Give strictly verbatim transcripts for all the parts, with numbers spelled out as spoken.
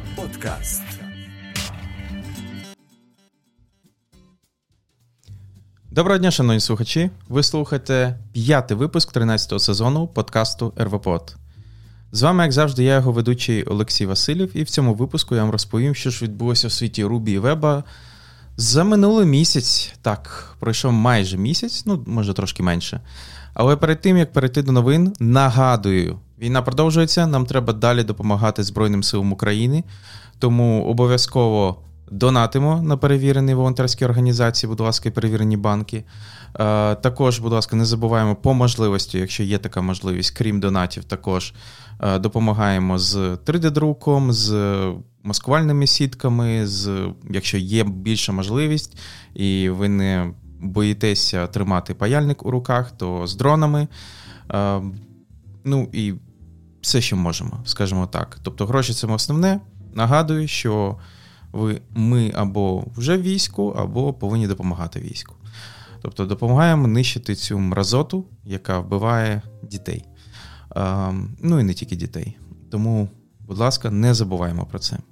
Подкаст. Доброго дня, шановні слухачі. Ви слухаєте п'ятий випуск тринадцятого сезону подкасту ер ве Pod. З вами, як завжди, я його ведучий Олексій Васильєв, і в цьому випуску я вам розповім, що ж відбулося в світі Ruby і Web за минулий місяць. Так, пройшов майже місяць, ну, може трошки менше. Але перед тим, як перейти до новин, нагадую, війна продовжується, нам треба далі допомагати Збройним силам України, тому обов'язково донатимо на перевірені волонтерські організації, будь ласка, і перевірені банки. Також, будь ласка, не забуваємо по можливості, якщо є така можливість, крім донатів, також допомагаємо з три де-друком, з маскувальними сітками, з, якщо є більша можливість, і ви не боїтеся тримати паяльник у руках, то з дронами. Ну і все, що можемо, скажімо так. Тобто гроші – це основне. Нагадую, що ви, ми або вже в війську, або повинні допомагати війську. Тобто допомагаємо нищити цю мразоту, яка вбиває дітей. А, ну і не тільки дітей. Тому, будь ласка, не забуваємо про це.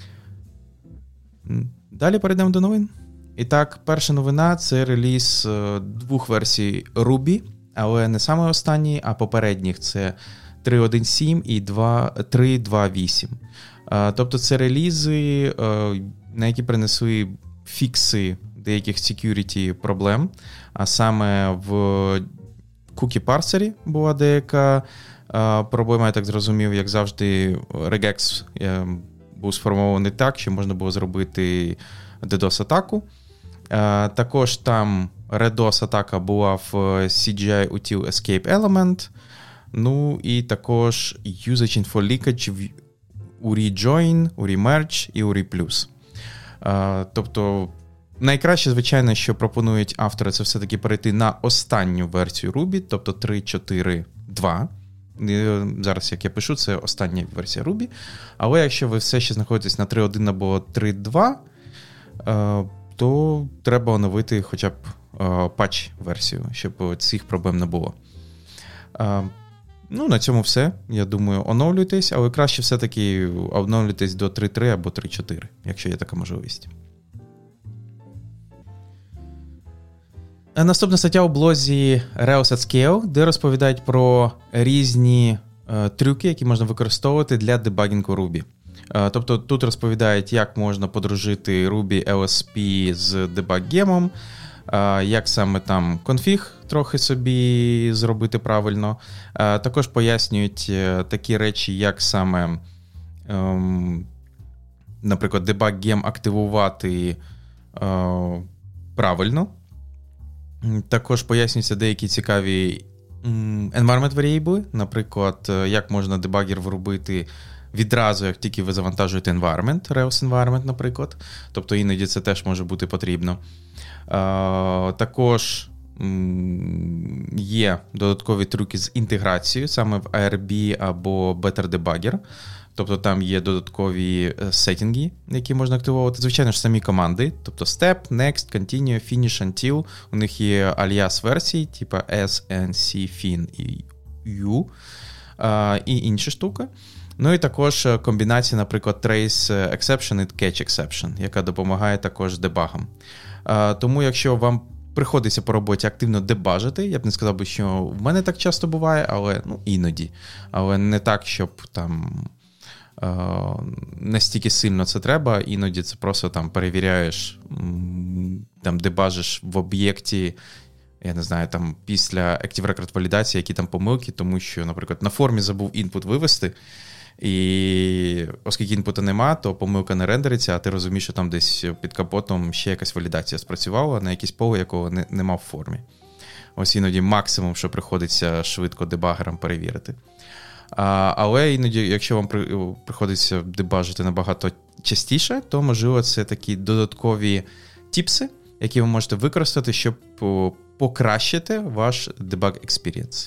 Далі перейдемо до новин. І так, перша новина – це реліз двох версій Ruby, але не саме останній, а попередніх – це три точка один сім і три точка два вісім. Тобто це релізи, на які принесли фікси деяких security проблем, а саме в cookie-парсері була деяка проблема, я так зрозумів, як завжди, regex був сформований так, що можна було зробити DDoS-атаку. Також там RDoS-атака була в сі джі ай Util Escape Element, ну і також Usage Info Leakage у rejoin, у remerge і у replus. Тобто найкраще, звичайно, що пропонують автори, це все-таки перейти на останню версію Ruby, тобто три точка чотири два. Зараз, як я пишу, це остання версія Ruby. Але якщо ви все ще знаходитесь на три точка один або три точка два, то треба оновити хоча б патч-версію, щоб цих проблем не було. Ну, на цьому все. Я думаю, оновлюйтесь, але краще все-таки оновлюйтесь до три точка три або три точка чотири, якщо є така можливість. Наступна стаття у блозі Rails at Scale, де розповідають про різні е, трюки, які можна використовувати для дебагінгу Ruby. Е, тобто тут розповідають, як можна подружити Ruby ел ес пі з debug-гемом, е, як саме там конфіг трохи собі зробити правильно. Е, також пояснюють е, такі речі, як саме, е, наприклад, debug-гем активувати е, правильно. Також пояснюються деякі цікаві environment variable, наприклад, як можна дебагер виробити відразу, як тільки ви завантажуєте environment, Rails environment, наприклад. Тобто іноді це теж може бути потрібно. Також є додаткові трюки з інтеграцією, саме в ей ар бі або Better Debugger. Тобто там є додаткові сеттінги, які можна активувати. Звичайно ж, самі команди. Тобто step, next, continue, finish, until. У них є alias версії, типу S, N, C, fin і U. І інші штуки. Ну і також комбінація, наприклад, trace exception і catch exception, яка допомагає також дебагам. Тому якщо вам приходиться по роботі активно дебажити, я б не сказав, що в мене так часто буває, але ну, іноді. Але не так, щоб там настільки сильно це треба, іноді це просто там перевіряєш, там дебажиш в об'єкті, я не знаю, там після Active Record валідації, які там помилки, тому що, наприклад, на формі забув інпут вивести, і оскільки інпута нема, то помилка не рендериться, а ти розумієш, що там десь під капотом ще якась валідація спрацювала на якесь поле, якого не, нема в формі. Ось іноді максимум, що приходиться швидко дебагерам перевірити. А, але іноді, якщо вам при, приходиться дебажити набагато частіше, то, можливо, це такі додаткові тіпси, які ви можете використати, щоб покращити ваш debug experience.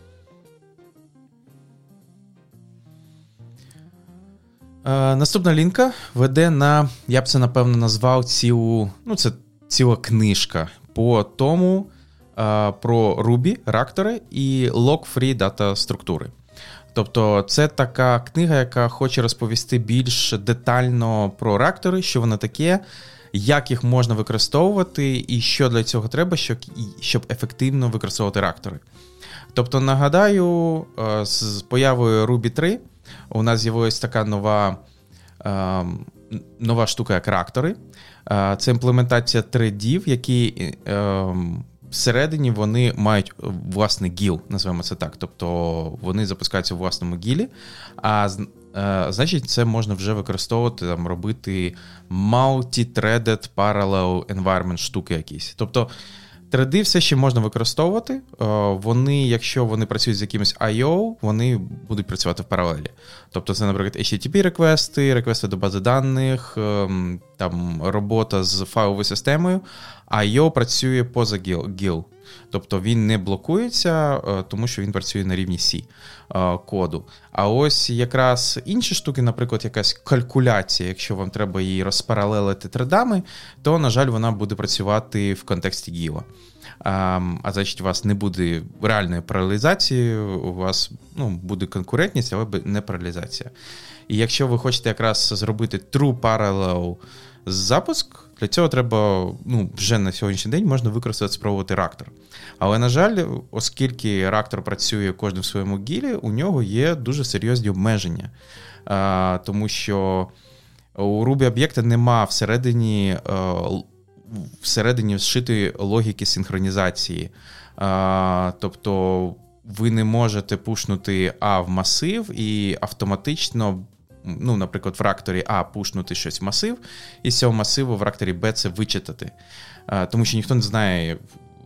А, наступна лінка веде на, я б це, напевно, назвав цілу, ну, це ціла книжка по тому, а, про Ruby, рактори і log-free дата структури. Тобто це така книга, яка хоче розповісти більш детально про реактори, що воно таке, як їх можна використовувати і що для цього треба, щоб, щоб ефективно використовувати реактори. Тобто, нагадаю, з появою Ruby три у нас з'явилася така нова, нова штука, як реактори. Це імплементація три дів, які всередині вони мають власний гіл, називаємо це так. Тобто вони запускаються у власному гілі, а значить це можна вже використовувати, там, робити multi-threaded parallel environment штуки якісь. Тобто три ді все ще можна використовувати. Вони, якщо вони працюють з якимось ай о, вони будуть працювати в паралелі. Тобто це, наприклад, ейч ті ті пі-реквести, реквести до бази даних, там, робота з файловою системою. ай о працює поза гіл. Тобто він не блокується, тому що він працює на рівні C коду. А ось якраз інші штуки, наприклад, якась калькуляція, якщо вам треба її розпаралелити тредами, то, на жаль, вона буде працювати в контексті гіла. А, а значить, у вас не буде реальної паралелізації, у вас ну, буде конкурентність, але не паралелізація. І якщо ви хочете якраз зробити true parallel запуск, для цього треба, ну, вже на сьогоднішній день можна використати, спробувати реактор. Але, на жаль, оскільки реактор працює кожен в своєму гілі, у нього є дуже серйозні обмеження. А, тому що у Ruby-об'єкта нема всередині, а, всередині зшитої логіки синхронізації. А, тобто ви не можете пушнути А в масив і автоматично, ну, наприклад, в реакторі А пушнути щось в масив, і з цього масиву в реакторі Б це вичитати. А, тому що ніхто не знає,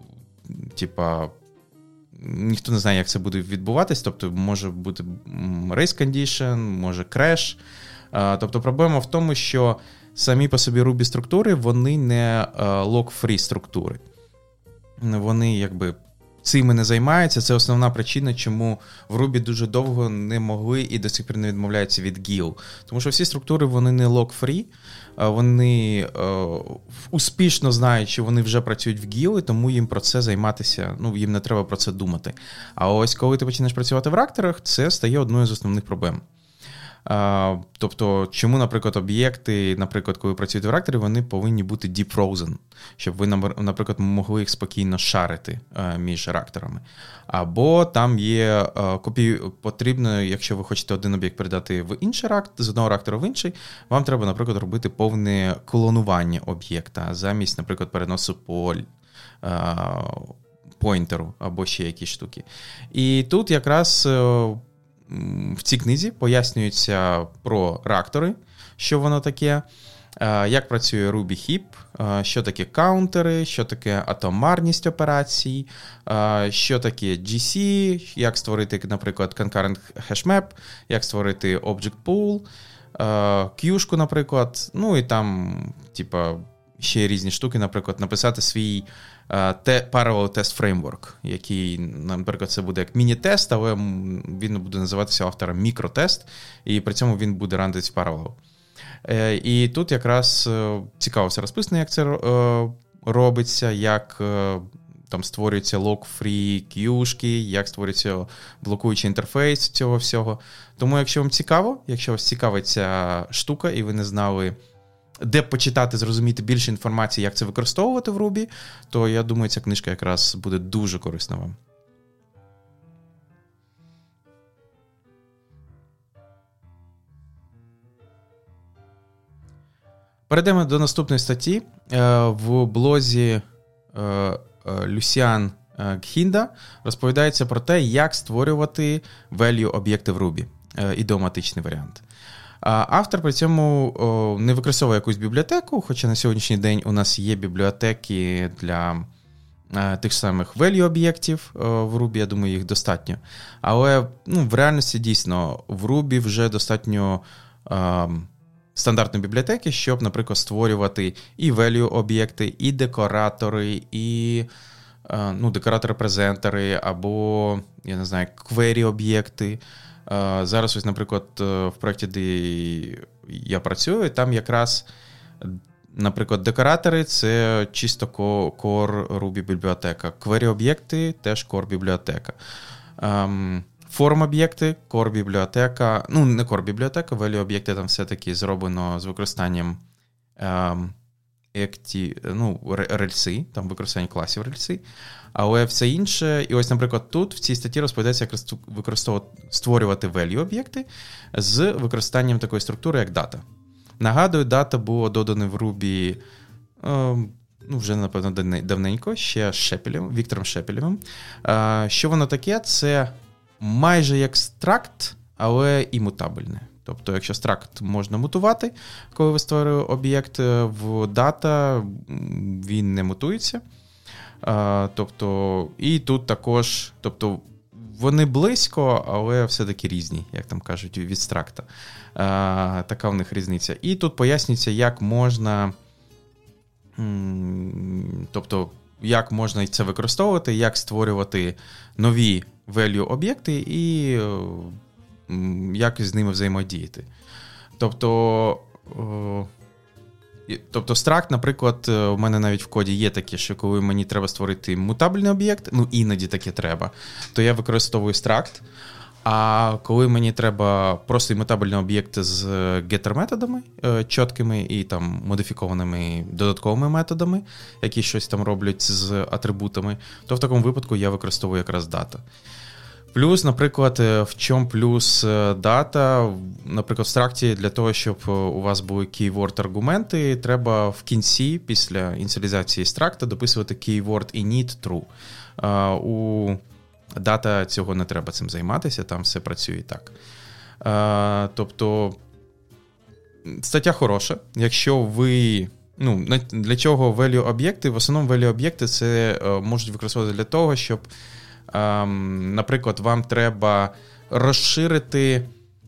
типа, ніхто не знає, як це буде відбуватись, тобто може бути race condition, може crash. А, тобто проблема в тому, що самі по собі Ruby структури, вони не log-free структури. Вони, якби, цим і не займаються. Це основна причина, чому в Ruby дуже довго не могли і до сих пір не відмовляються від гіл. Тому що всі структури, вони не log-free, вони е, успішно знають, що вони вже працюють в гіл, і тому їм про це займатися, ну, їм не треба про це думати. А ось коли ти починаєш працювати в реакторах, це стає одною з основних проблем. Uh, тобто, чому, наприклад, об'єкти, наприклад, коли працюють в реакторі, вони повинні бути deep frozen, щоб ви, наприклад, могли їх спокійно шарити uh, між реакторами. Або там є uh, копії, потрібно, якщо ви хочете один об'єкт передати в інший реактор, з одного реактора в інший, вам треба, наприклад, робити повне клонування об'єкта замість, наприклад, переносу по uh, поінтеру або ще якісь штуки. І тут якраз uh, в цій книзі пояснюється про реактори, що воно таке, як працює Ruby Heap, що таке каунтери, що таке атомарність операцій, що таке джі сі, як створити, наприклад, concurrent hashmap, як створити object pool, Q-шку, наприклад, ну і там, типа, ще різні штуки, наприклад, написати свій Te- Parallel Test Framework, який, наприклад, це буде як міні-тест, але він буде називатися автором мікротест, і при цьому він буде рандитись в Parallel. І тут якраз цікаво все розписано, як це робиться, як там створюються log-free Q-шки, як створюється блокуючий інтерфейс цього всього. Тому, якщо вам цікаво, якщо вас цікавить ця штука, і ви не знали, де почитати, зрозуміти більше інформації, як це використовувати в Ruby, то, я думаю, ця книжка якраз буде дуже корисна вам. Перейдемо до наступної статті. В блозі Люсіан Гхінда розповідається про те, як створювати value-об'єкти в Ruby. Ідеоматичний варіант. Автор при цьому о, не використовує якусь бібліотеку, хоча на сьогоднішній день у нас є бібліотеки для е, тих самих value-об'єктів е, в Ruby, я думаю, їх достатньо. Але ну, в реальності дійсно в Ruby вже достатньо е, стандартної бібліотеки, щоб, наприклад, створювати і value-об'єкти, і декоратори, і е, ну, декоратори-презентери, або, я не знаю, query-об'єкти. Зараз, ось, наприклад, в проєкті, де я працюю, там якраз, наприклад, декоратори – це чисто core Ruby бібліотека. Query-об'єкти – теж core бібліотека. Форм-об'єкти, core-бібліотека, ну, не core-бібліотека, value-об'єкти там все-таки зроблено з використанням ем, екті, ну, рельси, там використання класів рельси, але все інше, і ось, наприклад, тут в цій статті розповідається, як використовувати, створювати value-об'єкти з використанням такої структури, як дата. Нагадую, дата було додано в Ruby, ем, ну, вже, напевно, давненько, ще Шепелем, Віктором Шепелевим. Е, що воно таке? Це майже як стракт, але імутабельне. Тобто, якщо стракт можна мутувати, коли ви створюєте об'єкт, в дата він не мутується. А, тобто, і тут також, тобто, вони близько, але все-таки різні, як там кажуть, від стракта. А, така в них різниця. І тут пояснюється, як можна, тобто, як можна це використовувати, як створювати нові value-об'єкти і як з ними взаємодіяти. Тобто, тобто стракт, наприклад, у мене навіть в коді є таке, що коли мені треба створити мутабельний об'єкт, ну іноді таке треба, то я використовую стракт. А коли мені треба просто імутабельний об'єкт з getter-методами чіткими і там модифікованими додатковими методами, які щось там роблять з атрибутами, то в такому випадку я використовую якраз дата. Плюс, наприклад, в чому плюс дата, наприклад, в стракті для того, щоб у вас були keyword-аргументи, треба в кінці, після ініціалізації стракта, дописувати keyword init true. У дата цього не треба цим займатися, там все працює і так. Тобто, стаття хороша. Якщо ви... Ну, для чого value-об'єкти? В основному value-об'єкти це можуть використовувати для того, щоб наприклад, вам треба розширити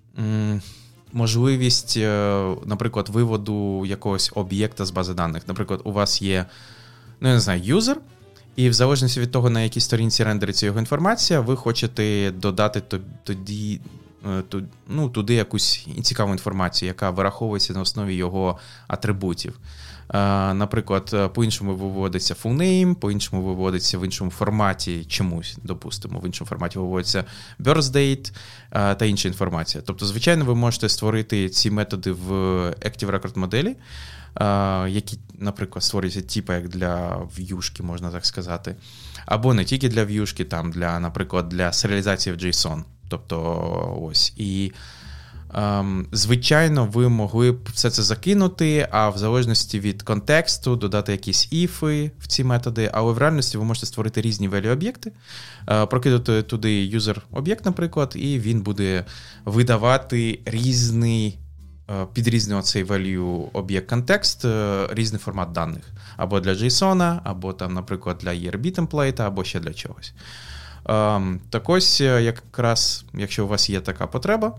можливість, наприклад, виводу якогось об'єкта з бази даних. Наприклад, у вас є, ну, я не знаю, юзер, і в залежності від того, на якій сторінці рендериться його інформація, ви хочете додати тоді, ну, туди якусь цікаву інформацію, яка вираховується на основі його атрибутів. Наприклад, по-іншому виводиться full name, по-іншому виводиться в іншому форматі чомусь, допустимо, в іншому форматі виводиться birthdate та інша інформація. Тобто, звичайно, ви можете створити ці методи в Active Record моделі, які, наприклад, створюються типу як для в'юшки, можна так сказати, або не тільки для в'юшки, там, для, наприклад, для серіалізації в JSON. Тобто, ось. І Um, звичайно, ви могли б все це закинути, а в залежності від контексту додати якісь іфи в ці методи, але в реальності ви можете створити різні value-об'єкти, uh, прокидати туди user-об'єкт, наприклад, і він буде видавати різний, uh, під різний оцей value-об'єкт контекст, uh, різний формат даних. Або для JSON, або, там, наприклад, для і ар бі-темплейта, або ще для чогось. Um, так ось, якраз, якщо у вас є така потреба,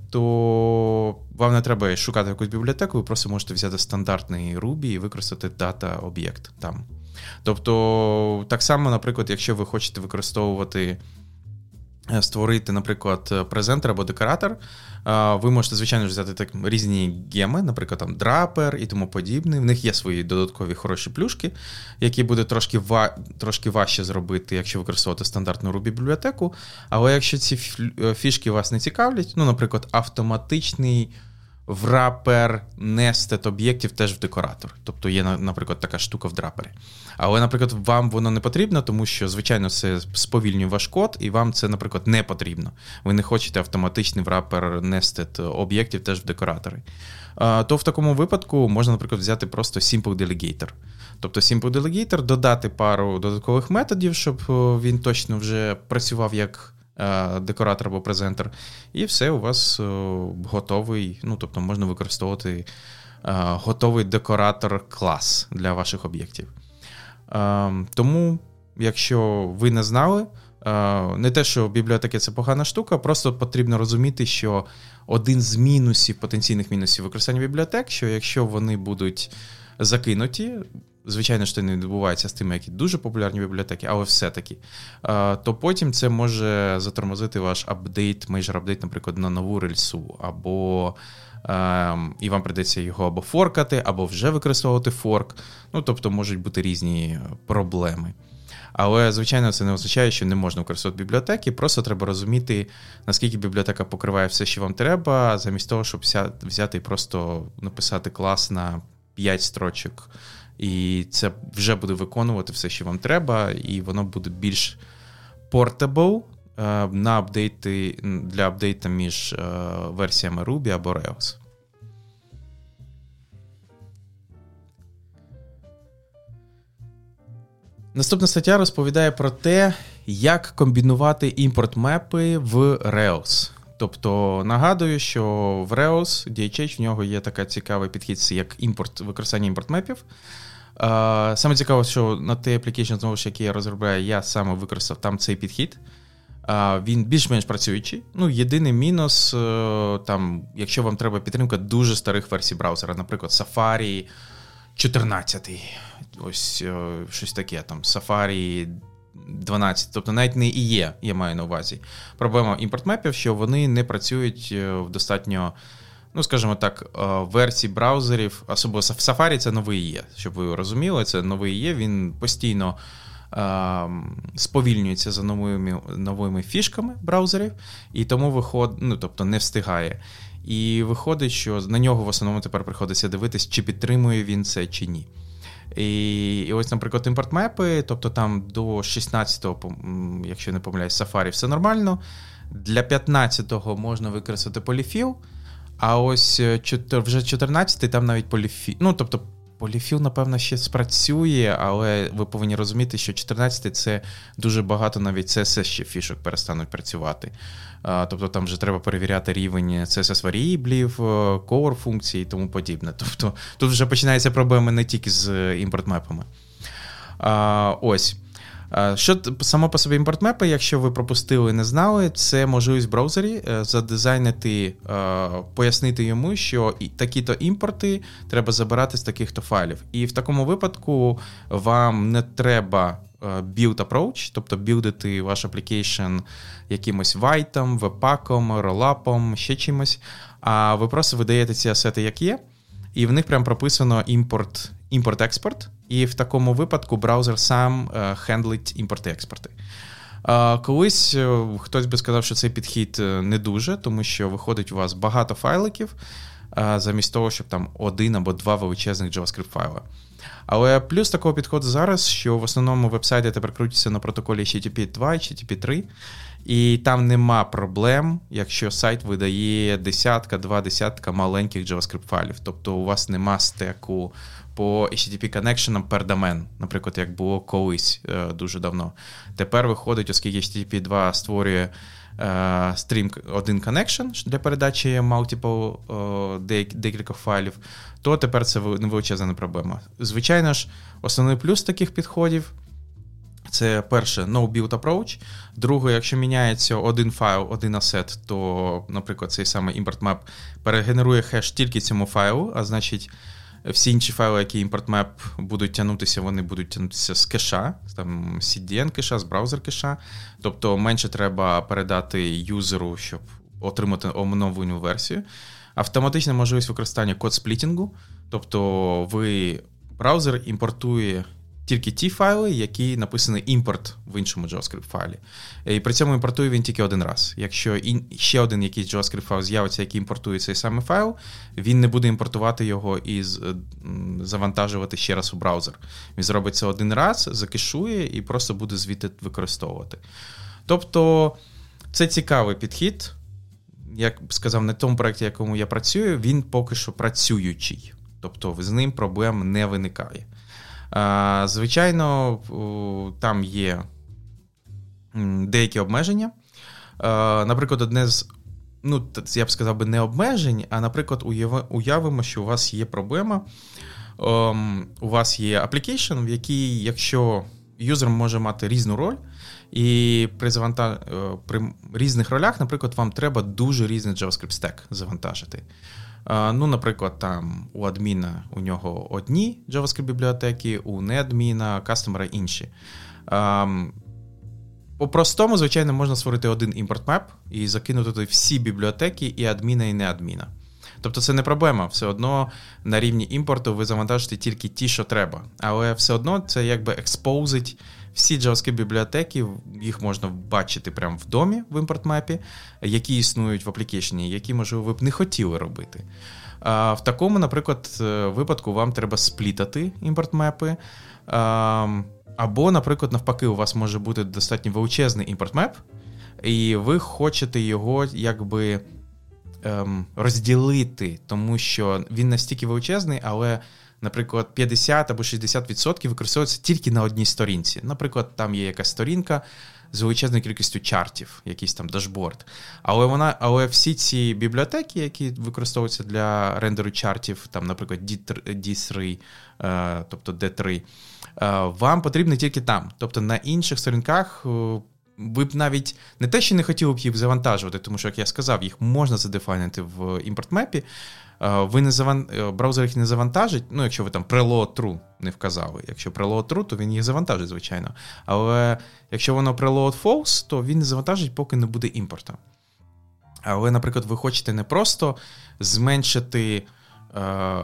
то вам не треба шукати якусь бібліотеку, ви просто можете взяти стандартний Ruby і використати дата-об'єкт там. Тобто, так само, наприклад, якщо ви хочете використовувати, створити, наприклад, презентер або декоратор, ви можете, звичайно, взяти так різні геми, наприклад, там драпер і тому подібне. В них є свої додаткові хороші плюшки, які буде трошки, ва... трошки важче зробити, якщо використовувати стандартну Ruby-бібліотеку. Але якщо ці фішки вас не цікавлять, ну, наприклад, автоматичний врапер nested об'єктів теж в декоратор. Тобто є, наприклад, така штука в драпері. Але, наприклад, вам воно не потрібно, тому що, звичайно, це сповільнює ваш код, і вам це, наприклад, не потрібно. Ви не хочете автоматичний врапер nested об'єктів теж в декораторі. То в такому випадку можна, наприклад, взяти просто Simple Delegator. Тобто Simple Delegator, додати пару додаткових методів, щоб він точно вже працював як декоратор або презентер, і все, у вас готовий, ну, тобто можна використовувати готовий декоратор-клас для ваших об'єктів. Тому, якщо ви не знали, не те, що бібліотеки – це погана штука, просто потрібно розуміти, що один з мінусів, потенційних мінусів використання бібліотек, що якщо вони будуть закинуті, звичайно, що це не відбувається з тими, які дуже популярні бібліотеки, але все-таки, то потім це може затормозити ваш апдейт, мейджор апдейт, наприклад, на нову рельсу, або і вам прийдеться його або форкати, або вже використовувати форк. Ну, тобто, можуть бути різні проблеми. Але, звичайно, це не означає, що не можна використовувати бібліотеки, просто треба розуміти, наскільки бібліотека покриває все, що вам треба, замість того, щоб взяти і просто написати клас на п'ять строчок. І це вже буде виконувати все, що вам треба, і воно буде більш portable на апдейти, для апдейту між версіями Ruby або Rails. Наступна стаття розповідає про те, як комбінувати імпорт-мепи в Rails. Тобто, нагадую, що в Rails, ді ейч ейч, в нього є така цікавий підхід, як імпорт, використання імпорт-мепів. Uh, саме цікаво, що на той application, знову ж, який я розробляю, я саме використав там цей підхід. Uh, він більш-менш працюючий. Ну, єдиний мінус, uh, там, якщо вам треба підтримка дуже старих версій браузера, наприклад, Safari чотирнадцять, ось uh, щось таке, там, Safari дванадцять, тобто навіть не і є, я маю на увазі. Проблема імпорт-мепів, що вони не працюють в достатньо, ну, скажімо так, версій браузерів, особливо в Safari це новий є, щоб ви розуміли, це новий є, він постійно е, сповільнюється за новими, новими фішками браузерів, і тому виходить, ну, тобто не встигає. І виходить, що на нього в основному тепер приходиться дивитись, чи підтримує він це, чи ні. І, і ось, наприклад, імпорт-мепи, тобто там до шістнадцятого, якщо не помиляюсь, Safari все нормально, для п'ятнадцятого можна використати поліфіл, а ось вже чотирнадцятий там навіть поліфіл, ну, тобто поліфіл, напевно, ще спрацює, але ви повинні розуміти, що чотирнадцятий це дуже багато навіть сі ес ес ще фішок перестануть працювати. Тобто там вже треба перевіряти рівень сі ес ес-варієблів, core-функцій і тому подібне. Тобто тут вже починаються проблеми не тільки з імпорт-мепами. Ось. Що само по собі імпорт-мепи, якщо ви пропустили і не знали, це можливість в браузері задизайнити, пояснити йому, що такі-то імпорти треба забирати з таких-то файлів. І в такому випадку вам не треба build approach, тобто білдити ваш application якимось вайтом, веб-паком, ролапом, ще чимось, а ви просто видаєте ці асети, як є, і в них прям прописано імпорт, імпорт-експорт, і в такому випадку браузер сам е, хендлить імпорти-експорти. Е, колись е, хтось би сказав, що цей підхід не дуже, тому що виходить у вас багато файликів, е, замість того, щоб там один або два величезних JavaScript файла. Але плюс такого підходу зараз, що в основному веб-сайти тепер крутяться на протоколі ейч ті ті пі два, ейч ті ті пі три, і там нема проблем, якщо сайт видає десятка, два десятка маленьких JavaScript файлів. Тобто у вас нема стеку по ейч ті ті пі connection per домен, наприклад, як було колись дуже давно. Тепер виходить, оскільки ейч ті ті пі два створює стрім один connection для передачі multiple декілька файлів, то тепер це невеличезна проблема. Звичайно ж, основний плюс таких підходів – це перше, no build approach. Друге, якщо міняється один файл, один асет, то, наприклад, цей самий import-map перегенерує хеш тільки цьому файлу, а значить, всі інші файли, які import-map будуть тягнутися, вони будуть тягнутися з кеша, там сі ді ен кеша, з браузер кеша. Тобто менше треба передати юзеру, щоб отримати оновлену версію. Автоматична можливість використання код-сплітінгу. Тобто ви, браузер імпортує тільки ті файли, які написані імпорт в іншому JavaScript файлі. І при цьому імпортує він тільки один раз. Якщо ін... ще один якийсь JavaScript файл з'явиться, який імпортує цей самий файл, він не буде імпортувати його і завантажувати ще раз у браузер. Він зробить це один раз, закешує і просто буде звідти використовувати. Тобто це цікавий підхід. Як сказав, на тому проєкті, якому я працюю, він поки що працюючий. Тобто з ним проблем не виникає. Звичайно, там є деякі обмеження. Наприклад, одне з, ну, я б сказав би, не обмежень, а, наприклад, уявимо, що у вас є проблема. У вас є application, в якій, якщо юзер може мати різну роль, і при, завантаж... при різних ролях, наприклад, вам треба дуже різний JavaScript stack завантажити. Ну, наприклад, там у адміна у нього одні JavaScript-бібліотеки, у неадміна, кастомера інші. По-простому, звичайно, можна створити один імпорт-меп і закинути туди всі бібліотеки і адміна, і неадміна. Тобто це не проблема, все одно на рівні імпорту ви завантажите тільки ті, що треба. Але все одно це якби експозить всі JavaScript-бібліотеки, їх можна бачити прямо в домі в імпорт-мепі, які існують в аплікейшені, які, можливо, ви б не хотіли робити. А в такому, наприклад, випадку вам треба сплітати імпорт-мепи, або, наприклад, навпаки, у вас може бути достатньо величезний імпорт-меп, і ви хочете його якби ем, розділити, тому що він настільки величезний, але, наприклад, п'ятдесят або шістдесят відсотків використовується тільки на одній сторінці. Наприклад, там є якась сторінка з величезною кількістю чартів, якийсь там дашборд. Але вона, але всі ці бібліотеки, які використовуються для рендеру чартів, там, наприклад, ді три, е, тобто ді три, е, вам потрібно тільки там. Тобто на інших сторінках е, ви б навіть не те, що не хотіли б їх завантажувати, тому що, як я сказав, їх можна задефайнити в імпорт-мепі. Ви не заван... Браузер їх не завантажить, ну, якщо ви там preload true не вказали. Якщо preload true, то він їх завантажить, звичайно. Але якщо воно preload false, то він не завантажить, поки не буде імпорту. Але, наприклад, ви хочете не просто зменшити е...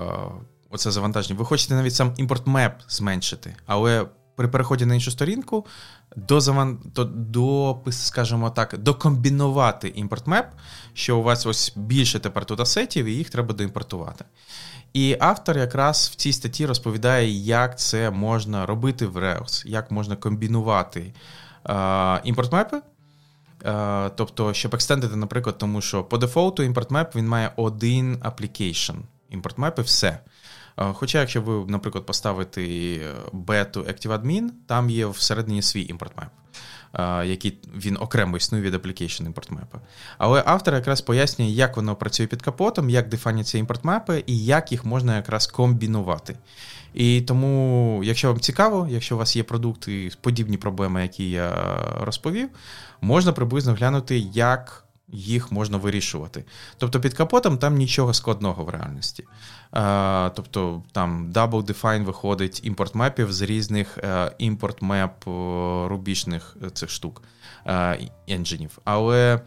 оце завантаження, ви хочете навіть сам імпорт-меп зменшити, але при переході на іншу сторінку до, заван... до, до, скажімо так, докомбінувати імпорт-меп, що у вас ось більше тепер тут асетів, і їх треба доімпортувати. І автор якраз в цій статті розповідає, як це можна робити в Rails, як можна комбінувати е, імпорт-мепи, е, тобто, щоб екстендити, наприклад, тому що по дефолту імпорт-меп, він має один application. Імпорт-меп і все. Хоча, якщо ви, наприклад, поставите бету ActiveAdmin, там є всередині свій імпорт-меп, який він окремо існує від application імпорт-мепа. Але автор якраз пояснює, як воно працює під капотом, як дефаняться імпорт-мепи і як їх можна якраз комбінувати. І тому, якщо вам цікаво, якщо у вас є продукти, подібні проблеми, які я розповів, можна приблизно глянути, як їх можна вирішувати. Тобто під капотом там нічого складного в реальності. А, тобто там double define виходить імпорт-мепів з різних імпорт-меп рубішних цих штук, а, енджинів. Але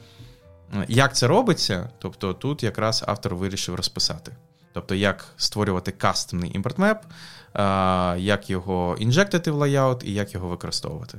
як це робиться, тобто тут якраз автор вирішив розписати. Тобто як створювати кастомний імпорт-меп, а, як його інжектити в лейаут і як його використовувати.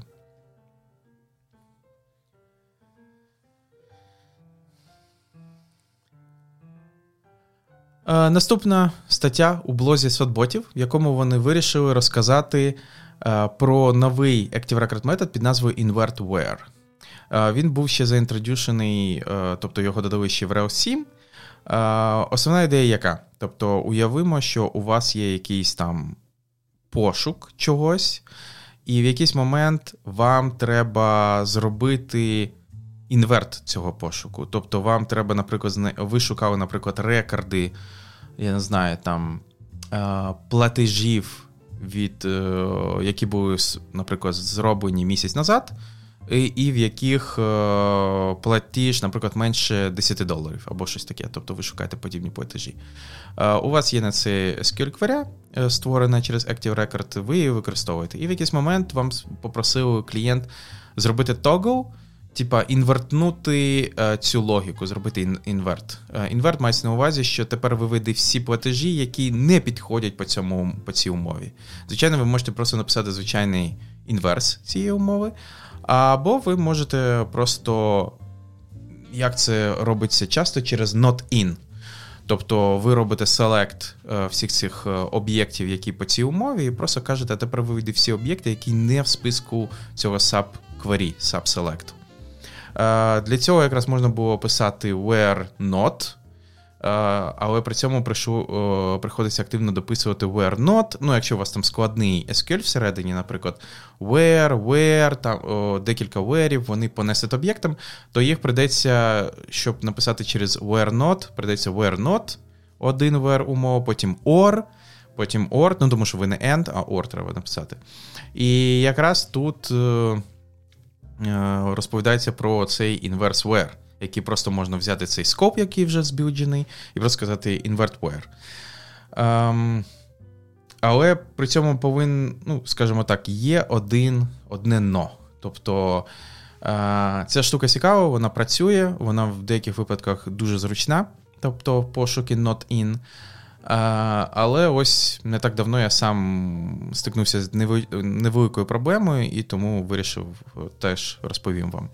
Наступна стаття у блозі SweatBotів, в якому вони вирішили розказати про новий Active Record метод під назвою InvertWhere. Він був ще заінтродюшений, тобто його додали ще в Rails сім. Основна ідея яка? Тобто уявимо, що у вас є якийсь там пошук чогось, і в якийсь момент вам треба зробити інверт цього пошуку. Тобто вам треба, наприклад, ви шукали, наприклад, рекорди, я не знаю, там, платежів, від, які були, наприклад, зроблені місяць назад, і, і в яких платіж, наприклад, менше десять доларів або щось таке. Тобто ви шукаєте подібні платежі. У вас є на це ес кью ель-кваря, створена через Active Record, ви її використовуєте. І в якийсь момент вам попросив клієнт зробити тогл, типа інвертнути е, цю логіку, зробити ін, інверт. Е, інверт мається на увазі, що тепер ви виведете всі платежі, які не підходять по, цьому, по цій умові. Звичайно, ви можете просто написати звичайний інверс цієї умови, або ви можете просто, як це робиться часто, через not in. Тобто ви робите select е, всіх цих е, об'єктів, які по цій умові, і просто кажете, а тепер виведіть всі об'єкти, які не в списку цього sub-query, sub-select. Для цього якраз можна було писати where not, але при цьому прийшло, приходиться активно дописувати where not. Ну, якщо у вас там складний ес кью ель всередині, наприклад, where, where, там о, декілька where'ів, вони понесуть об'єктам, то їх придеться, щоб написати через where not, придеться where not, один where умова, потім or, потім or, ну тому що ви не and, а or треба написати. І якраз тут розповідається про цей inverse where, який просто можна взяти цей скоп, який вже збілджений, і просто сказати invert where. Um, але при цьому повинен, ну, скажімо так, є один, одне но. Тобто uh, ця штука цікава, вона працює, вона в деяких випадках дуже зручна, тобто пошуки not in. Але ось не так давно я сам стикнувся з невеликою проблемою, і тому вирішив теж розповім вам.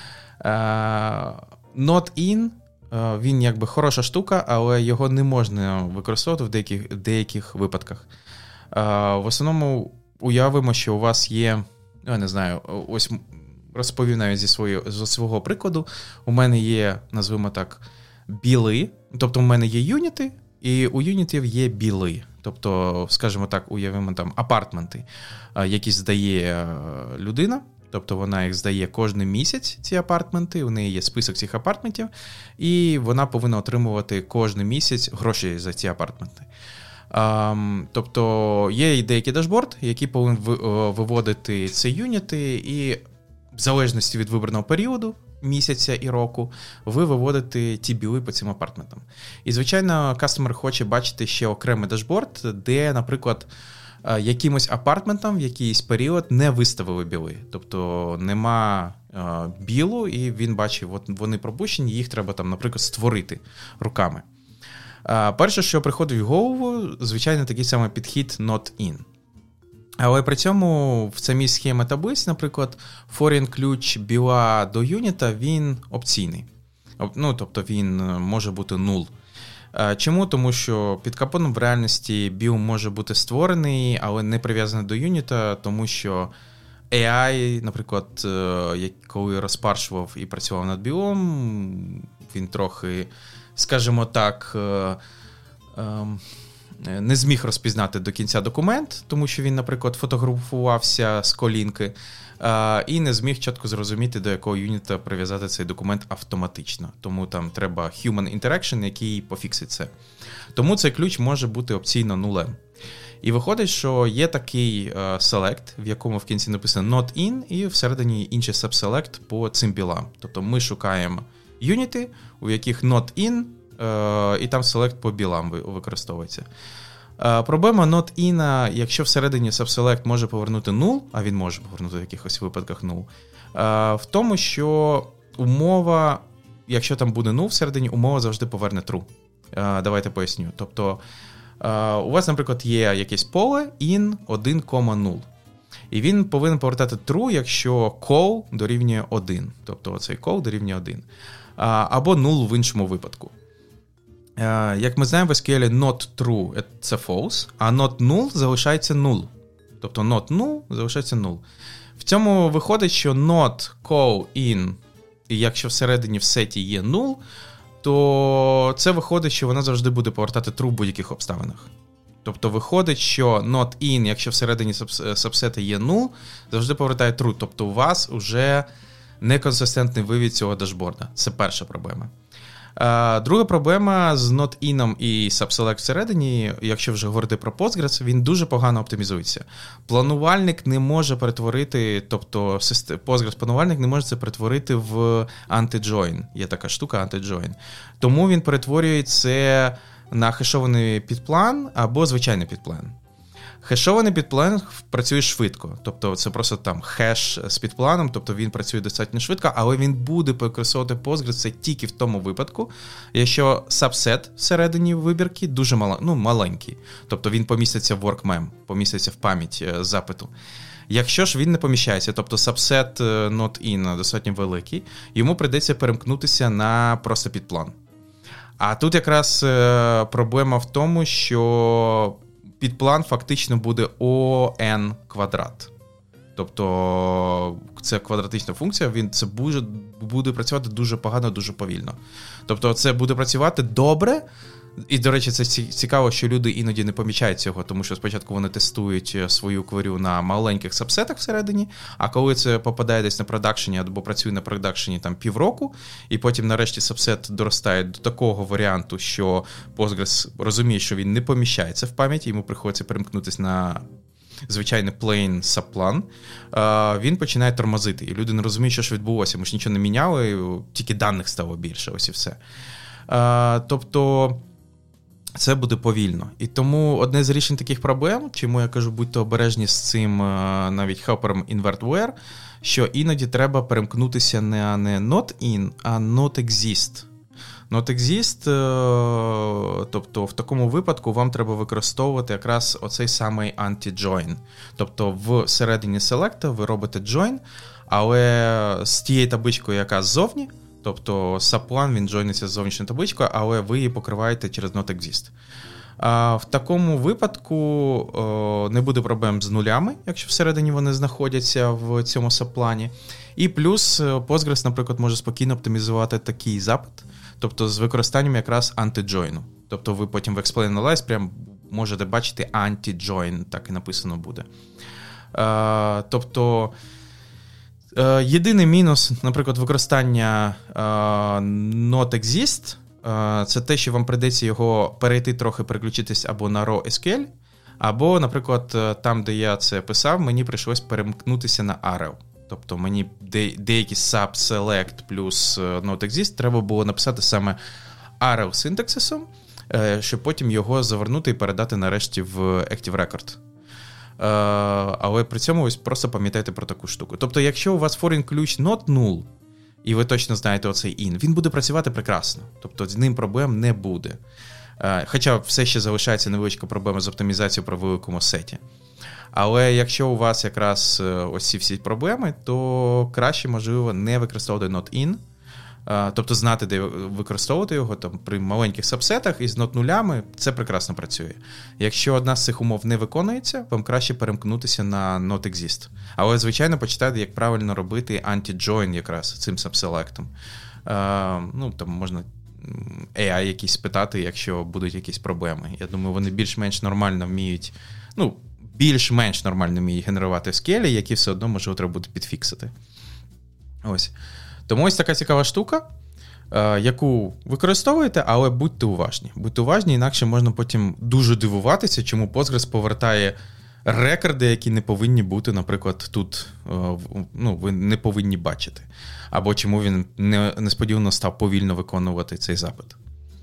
Not in, він якби хороша штука, але його не можна використовувати в деяких, в деяких випадках. В основному уявимо, що у вас є, я не знаю, ось розповів навіть зі, свої, зі свого прикладу, у мене є, назвемо так, біли, тобто у мене є юніти, і у юнітів є біли, тобто, скажімо так, уявимо там апартменти, які здає людина, тобто вона їх здає кожен місяць, ці апартменти, у неї є список цих апартментів, і вона повинна отримувати кожен місяць гроші за ці апартменти. Um, тобто є деякий дашборд, який повинен виводити ці юніти, і в залежності від вибраного періоду, місяця і року, ви виводите ті біли по цим апартментам. І, звичайно, кастомер хоче бачити ще окремий дашборд, де, наприклад, якимось апартментам в якийсь період не виставили біли. Тобто нема білу, і він бачить, от вони пропущені, їх треба, там, наприклад, створити руками. Перше, що приходить в голову, звичайно, такий самий підхід not in. Але при цьому в самій схемі таблиць, наприклад, foreign ключ біла до юніта, він опційний. Ну, тобто він може бути null. Чому? Тому що під капотом в реальності біл може бути створений, але не прив'язаний до юніта, тому що ей ай, наприклад, коли розпаршував і працював над білом, він трохи, скажімо так, не зміг розпізнати до кінця документ, тому що він, наприклад, фотографувався з колінки, і не зміг чітко зрозуміти, до якого юніта прив'язати цей документ автоматично. Тому там треба human interaction, який пофіксить це. Тому цей ключ може бути опційно нулем. І виходить, що є такий select, в якому в кінці написано not in, і всередині інший subselect по цим білам. Тобто ми шукаємо юніти, у яких not in, і там select по білам використовується. Проблема not in, якщо всередині subselect може повернути null, а він може повернути в якихось випадках null, в тому, що умова, якщо там буде null всередині, умова завжди поверне true. Давайте поясню. Тобто у вас, наприклад, є якесь поле in один, нуль. І він повинен повертати true, якщо call дорівнює один. Тобто цей call дорівнює один. Або null в іншому випадку. Як ми знаємо, в ес кю ель not true – це false, а not null залишається null. Тобто not null залишається null. В цьому виходить, що not call in, і якщо всередині в сеті є null, то це виходить, що вона завжди буде повертати true в будь-яких обставинах. Тобто виходить, що not in, якщо всередині сабсета є null, завжди повертає true. Тобто у вас вже неконсистентний вивід цього дашборда. Це перша проблема. Друга проблема з not in і subselect всередині, якщо вже говорити про Postgres, він дуже погано оптимізується. Планувальник не може перетворити, тобто Postgres-планувальник не може це перетворити в anti-join. Є така штука anti-join. Тому він перетворює це на хешований підплан або звичайний підплан. Хешований підплан працює швидко, тобто це просто там хеш з підпланом, тобто він працює достатньо швидко, але він буде використовувати Postgres це тільки в тому випадку, якщо сабсет всередині вибірки дуже мал, ну, маленький, тобто він поміститься в workmem, поміститься в пам'ять запиту. Якщо ж він не поміщається, тобто сабсет not in достатньо великий, йому прийдеться перемкнутися на просто підплан. А тут якраз проблема в тому, що підплан фактично буде о ен квадрат. Тобто це квадратична функція, він це буде, буде працювати дуже погано, дуже повільно. Тобто це буде працювати добре, і, до речі, це цікаво, що люди іноді не помічають цього, тому що спочатку вони тестують свою квері на маленьких сабсетах всередині, а коли це попадає десь на продакшені або працює на продакшені там півроку, і потім нарешті сабсет доростає до такого варіанту, що Postgres розуміє, що він не поміщається в пам'яті, йому приходиться перемкнутися на звичайний plain subplan, він починає тормозити, і люди не розуміють, що ж відбулося, ми ж нічого не міняли, тільки даних стало більше, ось і все. Тобто це буде повільно. І тому одне з рішень таких проблем, чому я кажу, будьте обережні з цим навіть хелпером invert-where, що іноді треба перемкнутися не, не not in, а not exist. NotExist, тобто в такому випадку вам треба використовувати якраз оцей самий anti-join. Тобто всередині селекта ви робите join, але з тією табличкою, яка ззовні, тобто subplan, він джойниться з зовнішньою табличкою, але ви її покриваєте через NotExist. А в такому випадку о, не буде проблем з нулями, якщо всередині вони знаходяться в цьому subplan. І плюс Postgres, наприклад, може спокійно оптимізувати такий запит, тобто з використанням якраз anti-join. Тобто ви потім в Explain Analyze прям можете бачити anti-join, так і написано буде. А, тобто а, єдиний мінус, наприклад, використання а, NotExist – це те, що вам прийдеться його перейти трохи, переключитись або на RawSQL, або, наприклад, там, де я це писав, мені прийшлось перемкнутися на Arel. Тобто мені де, деякі subselect плюс NotExist треба було написати саме Arel синтаксисом, щоб потім його завернути і передати нарешті в Active Record. Але при цьому ось просто пам'ятайте про таку штуку. Тобто, якщо у вас foreign ключ not null, і ви точно знаєте оцей in, він буде працювати прекрасно. Тобто з ним проблем не буде. Хоча все ще залишається невеличка проблема з оптимізацією при великому сеті. Але якщо у вас якраз ось ці всі проблеми, то краще, можливо, не використовувати not in, тобто знати, де використовувати його там, при маленьких сабсетах, і з not нулями це прекрасно працює. Якщо одна з цих умов не виконується, вам краще перемкнутися на NotExist. Але, звичайно, почитайте, як правильно робити anti-join якраз цим сабселектом. Ну, там можна ей ай якісь спитати, якщо будуть якісь проблеми. Я думаю, вони більш-менш нормально вміють, ну, більш-менш нормально вміють генерувати скелі, які все одно, можливо, треба буде підфіксити. Ось. Тому ось така цікава штука, яку використовуєте, але будьте уважні. Будьте уважні, інакше можна потім дуже дивуватися, чому Postgres повертає рекорди, які не повинні бути, наприклад, тут, ну, ви не повинні бачити. Або чому він несподівано став повільно виконувати цей запит.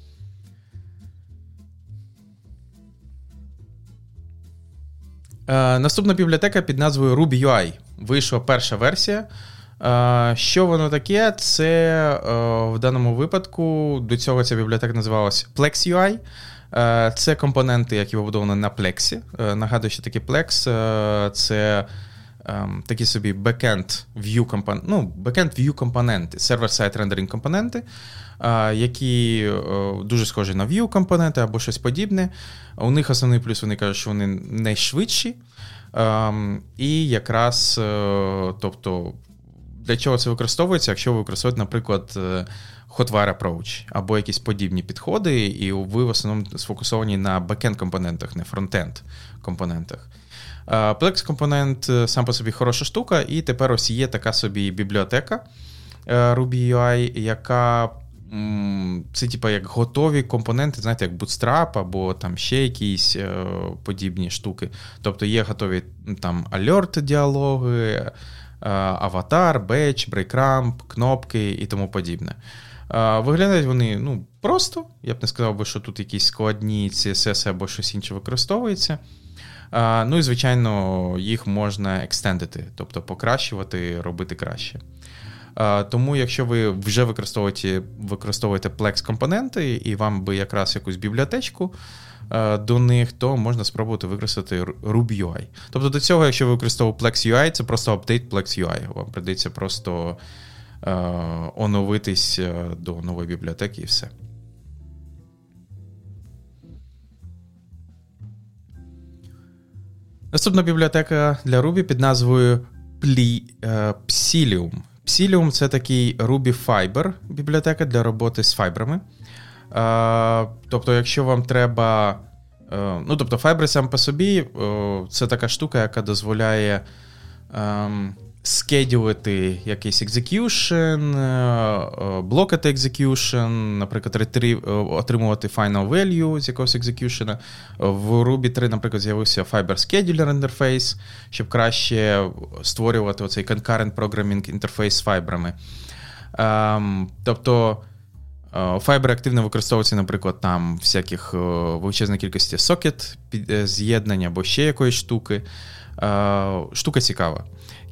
Наступна бібліотека під назвою RubyUI. Вийшла перша версія. Що воно таке? Це в даному випадку, до цього ця бібліотека називалась PlexUI. Це компоненти, які побудовані на Plex. Нагадую, що таке Plex – це такі собі backend view компоненти, ну, backend view компоненти, server-side rendering компоненти, які дуже схожі на view компоненти або щось подібне. У них основний плюс, вони кажуть, що вони найшвидші. І якраз, тобто, для чого це використовується, якщо ви використовуєте, наприклад, Hotwire Approach або якісь подібні підходи, і ви в основному сфокусовані на бекенд-компонентах, не фронтенд-компонентах. Plex-компонент сам по собі хороша штука, і тепер ось є така собі бібліотека RubyUI, яка це типу як готові компоненти, знаєте, як Bootstrap або там ще якісь подібні штуки. Тобто є готові там alert-діалоги, аватар, бедж, брейкрамп, кнопки і тому подібне. Виглядають вони, ну, просто. Я б не сказав би, що тут якісь складні сі ес ес або щось інше використовується. Ну і, звичайно, їх можна екстендити, тобто покращувати, робити краще. Тому, якщо ви вже використовуєте, використовуєте Plex-компоненти і вам би якраз якусь бібліотечку до них, то можна спробувати використати RubyUI. Тобто до цього, якщо ви використовуєте PlexUI, це просто апдейт PlexUI. Вам прийдеться просто е, оновитись до нової бібліотеки і все. Наступна бібліотека для Ruby під назвою Psilium. Psilium – це такий Ruby Fiber бібліотека для роботи з файбрами. Тобто, якщо вам треба... Ну, тобто, файбри сам по собі – це така штука, яка дозволяє скедюлити якийсь execution, блокати execution, наприклад, retrieve, отримувати final value з якогось execution. В Ruby три, наприклад, з'явився Fiber Scheduler інтерфейс, щоб краще створювати оцей concurrent programming інтерфейс з файбрами. Тобто, Fiber активно використовується, наприклад, там всяких величезної кількості сокет, з'єднань або ще якоїсь штуки. Штука цікава.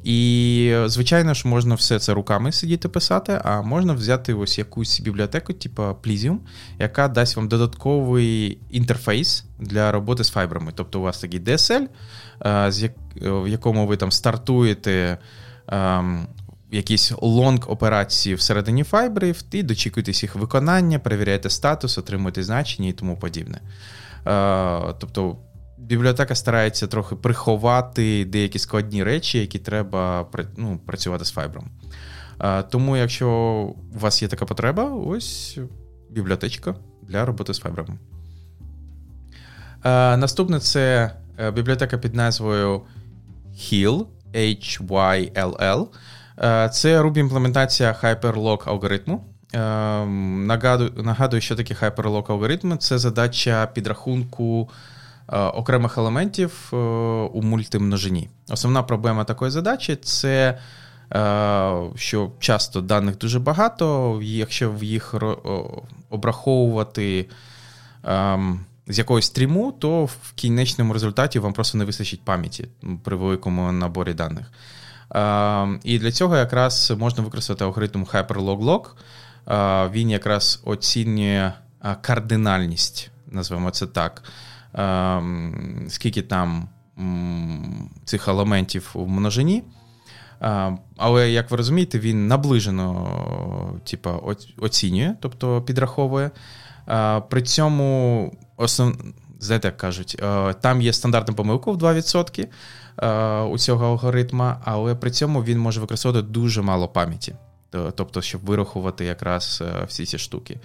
І, звичайно ж, можна все це руками сидіти писати, а можна взяти ось якусь бібліотеку, типу Plisium, яка дасть вам додатковий інтерфейс для роботи з файбрами. Тобто у вас такий ді ес ел, в якому ви там стартуєте якісь лонг-операції всередині файбрів, і дочікуєтесь їх виконання, перевіряєте статус, отримуєте значення і тому подібне. Тобто бібліотека старається трохи приховати деякі складні речі, які треба ну, працювати з файбром. Тому, якщо у вас є така потреба, ось бібліотечка для роботи з файбрами. Наступне – це бібліотека під назвою Hill, H Y L L. Це Ruby-імплементація Hyperlog алгоритму. Нагадую, нагадую, що таке Hyperlog алгоритми. Це задача підрахунку окремих елементів у мультимножині. Основна проблема такої задачі – це, що часто даних дуже багато, якщо їх обраховувати з якогось стріму, то в кінечному результаті вам просто не вистачить пам'яті при великому наборі даних. І для цього якраз можна використати алгоритм HyperLogLog. Він якраз оцінює кардинальність, назвемо це так, скільки там цих елементів в множині. Але, як ви розумієте, він наближено типу, оцінює, тобто підраховує. При цьому, основ... знаєте, як кажуть, там є стандартна помилка в два відсотки у цього алгоритма, але при цьому він може використовувати дуже мало пам'яті, тобто, щоб вирахувати якраз всі ці штуки.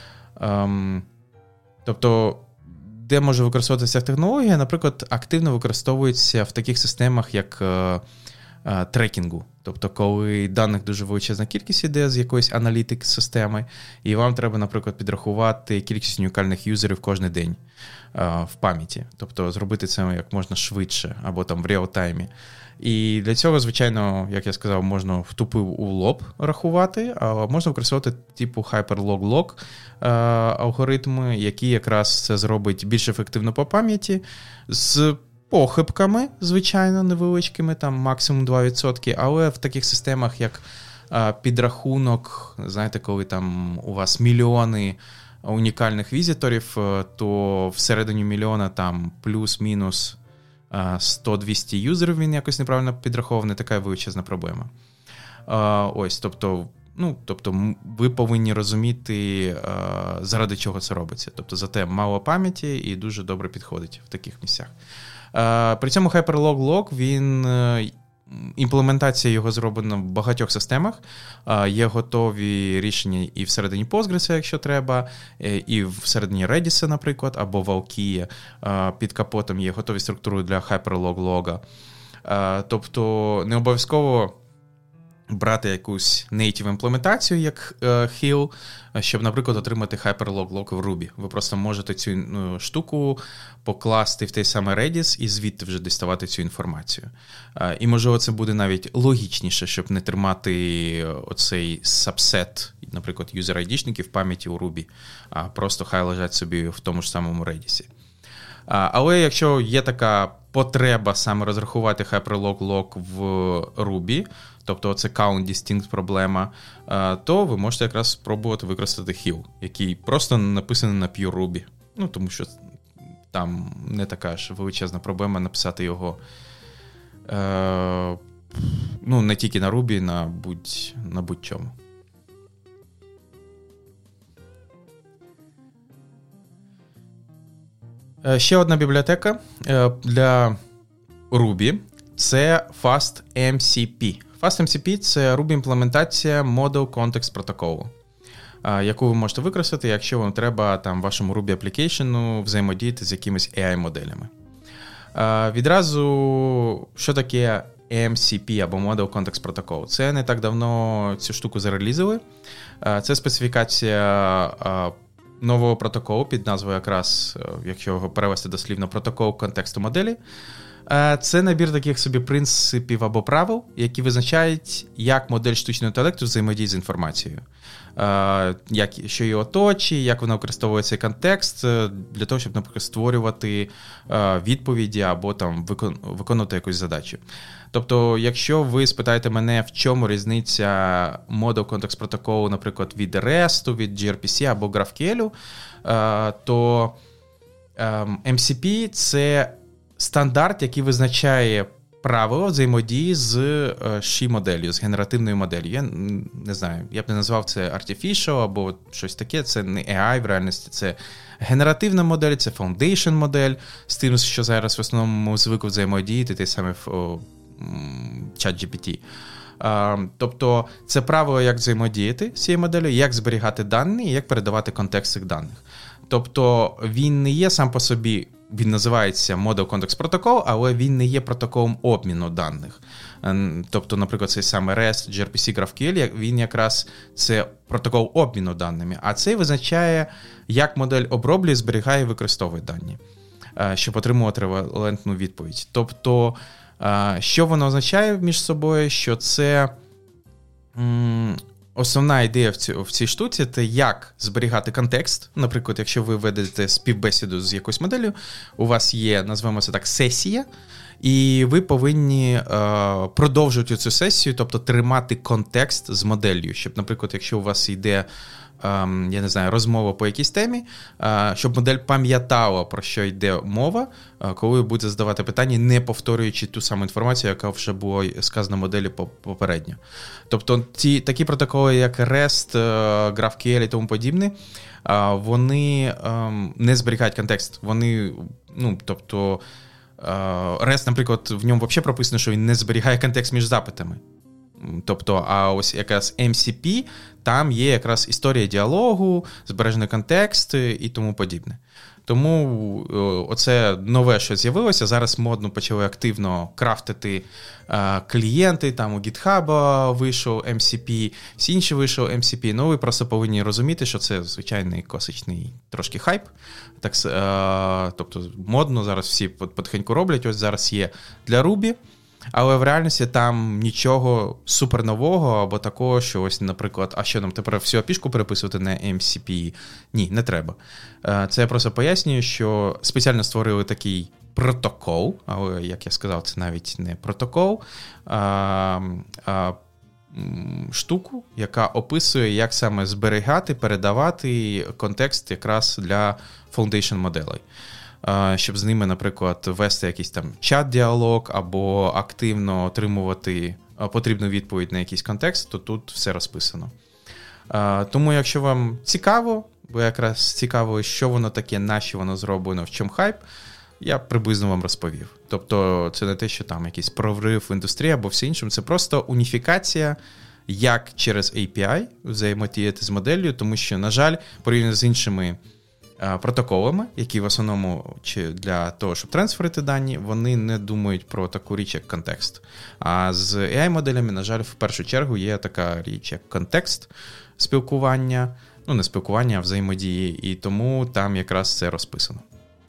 Тобто, де може використовуватися технологія, наприклад, активно використовується в таких системах, як трекінгу. Тобто, коли даних дуже величезна кількість іде з якоїсь аналітик-системи, і вам треба, наприклад, підрахувати кількість унікальних юзерів кожен день а, в пам'яті. Тобто, зробити це як можна швидше, або там в реал-таймі. І для цього, звичайно, як я сказав, можна втупив у лоб рахувати, а можна використовувати типу HyperLogLog алгоритми, які якраз це зробить більш ефективно по пам'яті, з похибками, звичайно, невеличкими, там максимум два відсотки, але в таких системах, як а, підрахунок, знаєте, коли там у вас мільйони унікальних візиторів, то всередині мільйона там плюс-мінус сто-двісті юзерів він якось неправильно підрахований, така величезна проблема. А, ось, тобто, ну, тобто ви повинні розуміти, а, заради чого це робиться. Тобто, зате мало пам'яті і дуже добре підходить в таких місцях. При цьому HyperLogLog, він, імплементація його зроблена в багатьох системах. Є готові рішення і всередині Postgres, якщо треба, і всередині Redis, наприклад, або в Alkia. Під капотом є готові структури для HyperLogLog. Тобто не обов'язково брати якусь native імплементацію, як uh, Hill, щоб, наприклад, отримати HyperLogLog в Ruby. Ви просто можете цю ну, штуку покласти в той самий Redis і звідти вже діставати цю інформацію. Uh, і, можливо, це буде навіть логічніше, щоб не тримати оцей сабсет, наприклад, юзер-айдішників в пам'яті у Ruby, а просто хай лежать собі в тому ж самому Redis. Uh, але якщо є така потреба саме розрахувати HyperLogLog в Ruby, тобто це count distinct проблема, то ви можете якраз спробувати використати Hill, який просто написаний на pure Ruby. Ну, тому що там не така ж величезна проблема написати його е, ну, не тільки на Ruby, на, будь, на будь-чому. Ще одна бібліотека для Ruby – це FastMCP. FastMCP – це Ruby-імплементація Model Context протоколу, яку ви можете використати, якщо вам треба там, вашому Ruby-аплікейшену взаємодіяти з якимись ей ай-моделями. Відразу, що таке ем сі пі або Model Context Protocol? Це не так давно цю штуку зарелізили. Це специфікація нового протоколу під назвою якраз, якщо його перевести дослівно, протокол контексту моделі. Це набір таких собі принципів або правил, які визначають, як модель штучного інтелекту взаємодіє з інформацією. Як, що її оточує, як вона використовує цей контекст для того, щоб, наприклад, створювати відповіді або там виконувати якусь задачу. Тобто, якщо ви спитаєте мене, в чому різниця Model Context Protocol, наприклад, від REST, від джі ар пі сі або GraphQL, то ем сі пі – це стандарт, який визначає правило взаємодії з ші-моделлю, з генеративною моделлю. Я не знаю, я б не назвав це artificial або щось таке, це не ей ай в реальності, це генеративна модель, це foundation модель, з тим, що зараз в основному звикли взаємодіяти, те саме в ChatGPT. Тобто це правило, як взаємодіяти з цією моделлю, як зберігати дані і як передавати контекст цих даних. Тобто він не є сам по собі, він називається Model Context Protocol, але він не є протоколом обміну даних. Тобто, наприклад, цей саме REST, джі ар пі сі, GraphQL, він якраз це протокол обміну даними, а цей визначає, як модель оброблює, зберігає і використовує дані, щоб отримувати релевантну відповідь. Тобто, що воно означає між собою, що це м, основна ідея в, ці, в цій штуці, це як зберігати контекст. Наприклад, якщо ви ведете співбесіду з якоюсь моделлю, у вас є, назвемо це так, сесія, і ви повинні е, продовжувати цю сесію, тобто тримати контекст з моделлю, щоб, наприклад, якщо у вас йде я не знаю, розмова по якійсь темі, щоб модель пам'ятала, про що йде мова, коли буде задавати питання, не повторюючи ту саму інформацію, яка вже була сказана моделі попередньо. Тобто ті, такі протоколи, як REST, GraphQL і тому подібне, вони не зберігають контекст. Вони, ну, тобто, REST, наприклад, в ньому взагалі прописано, що він не зберігає контекст між запитами. Тобто, а ось якраз ем сі пі, там є якраз історія діалогу, збережений контекст і тому подібне. Тому оце нове, що з'явилося. Зараз модно почали активно крафтити а, клієнти, там у GitHub вийшов ем сі пі, всі інші вийшов ем сі пі. Ну, ви просто повинні розуміти, що це звичайний класичний трошки хайп. Так, а, тобто модно зараз всі потихеньку роблять. Ось зараз є для Ruby. Але в реальності там нічого супернового або такого, що ось, наприклад, а що нам тепер всю апішку переписувати на ем сі пі? Ні, не треба. Це я просто пояснюю, що спеціально створили такий протокол, але, як я сказав, це навіть не протокол, а, а штуку, яка описує, як саме зберігати, передавати контекст якраз для foundation моделей. Щоб з ними, наприклад, вести якийсь там чат-діалог або активно отримувати потрібну відповідь на якийсь контекст, то тут все розписано. Тому, якщо вам цікаво, бо якраз цікаво, що воно таке, на що воно зроблено, в чому хайп, я приблизно вам розповів. Тобто це не те, що там якийсь прорив в індустрії або все іншим, це просто уніфікація, як через ей пі ай взаємодіяти з моделлю, тому що, на жаль, порівняно з іншими протоколами, які в основному чи для того, щоб трансферити дані, вони не думають про таку річ, як контекст. А з ей ай-моделями, на жаль, в першу чергу є така річ, як контекст спілкування, ну не спілкування, а взаємодії, і тому там якраз це розписано.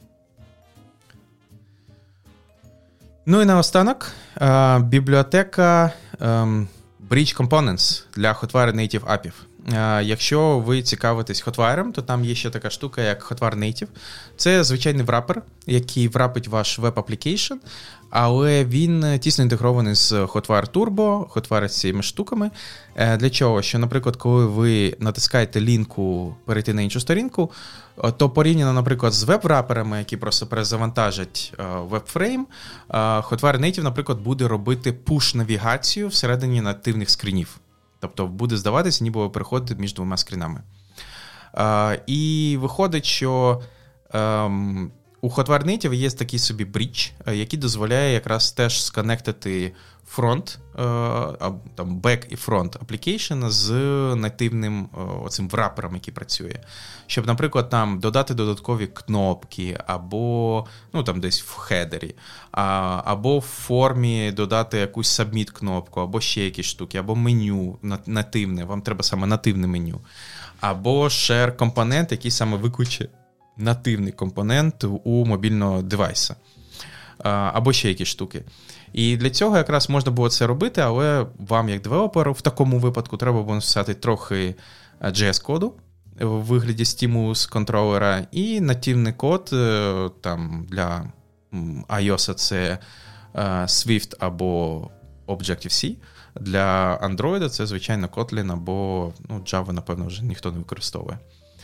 Ну і наостанок, бібліотека Bridge Components для Hotwire Native апів. Якщо ви цікавитесь Hotwire, то там є ще така штука, як Hotwire Native. Це звичайний врапер, який врапить ваш веб-аплікейшн, але він тісно інтегрований з Hotwire Turbo, Hotwire з цими штуками. Для чого? Що, наприклад, коли ви натискаєте лінку перейти на іншу сторінку, то порівняно, наприклад, з веб-враперами, які просто перезавантажать веб-фрейм, Hotwire Native, наприклад, буде робити пуш-навігацію всередині нативних скрінів. Тобто буде здаватися, ніби ви переходите між двома скрінами. Uh, і виходить, що um, у Hotwire Native є такий собі брідж, який дозволяє якраз теж сконектити фронт, uh, там back і фронт application з нативним uh, оцим врапером, який працює. Щоб, наприклад, там додати додаткові кнопки, або ну, там десь в хедері, а, або в формі додати якусь submit кнопку, або ще якісь штуки, або меню нативне, вам треба саме нативне меню. Або share компонент, який саме викличе нативний компонент у мобільного девайса. або ще якісь штуки. І для цього якраз можна було це робити, але вам, як девелоперу, в такому випадку треба було написати трохи джей ес-коду в вигляді стимулус контролера і нативний код там, для iOS це Swift або Objective-C. Для Android це, звичайно, Kotlin або ну, Java, напевно, вже ніхто не використовує.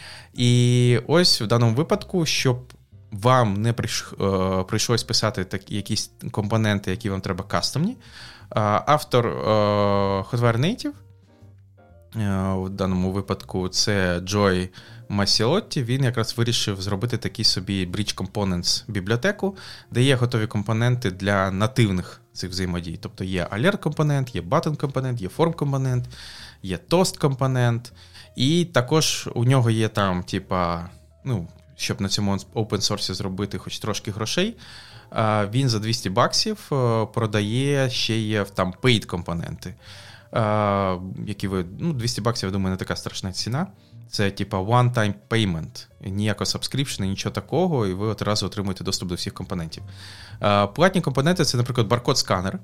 І ось в даному випадку, щоб вам не прийш, е, прийшлось писати такі, якісь компоненти, які вам треба кастомні, е, автор е, Hotwire Native, е, в даному випадку це Джой Масілотті, він якраз вирішив зробити такий собі Bridge Components бібліотеку, де є готові компоненти для нативних цих взаємодій. Тобто є alert-компонент, є button-компонент, є form-компонент, є toast-компонент, і також у нього є там, типа, ну, щоб на цьому open-source зробити хоч трошки грошей, він за двісті баксів продає ще є там paid-компоненти, які ви, ну, двісті баксів, я думаю, не така страшна ціна. Це, типа, one-time payment. Ніякого subscription, нічого такого, і ви одразу отримуєте доступ до всіх компонентів. Платні компоненти – це, наприклад, баркод-сканер.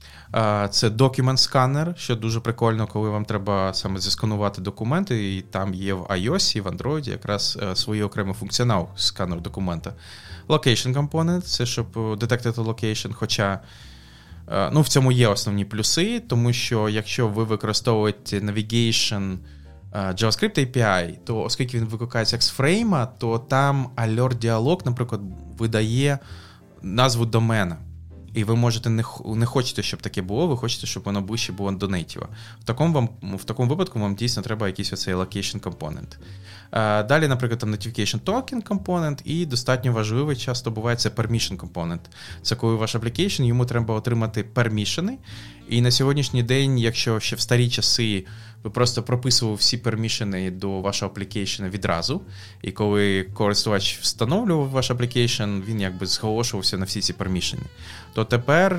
Це документ-сканер, що дуже прикольно, коли вам треба саме засканувати документи, і там є в iOS і в Android якраз свій окремий функціонал сканер документа. Location component – це щоб детектити location, хоча ну, в цьому є основні плюси, тому що якщо ви використовуєте navigation JavaScript ей пі ай, то оскільки він викликається як з фрейма, то там alert-діалог, наприклад, видає назву домена. І ви можете не, не хочете, щоб таке було, ви хочете, щоб воно ближче було до нейтіва. В такому, вам, в такому випадку вам дійсно треба якийсь оцей location component. Далі, наприклад, там notification token component, і достатньо важливий часто буває це permission component. Це коли ваш application, йому треба отримати пермішени. І на сьогоднішній день, якщо ще в старі часи ви просто прописували всі пермішени до вашого аплікейшена відразу, і коли користувач встановлював ваш аплікейшн, він якби зголошувався на всі ці пермішени, то тепер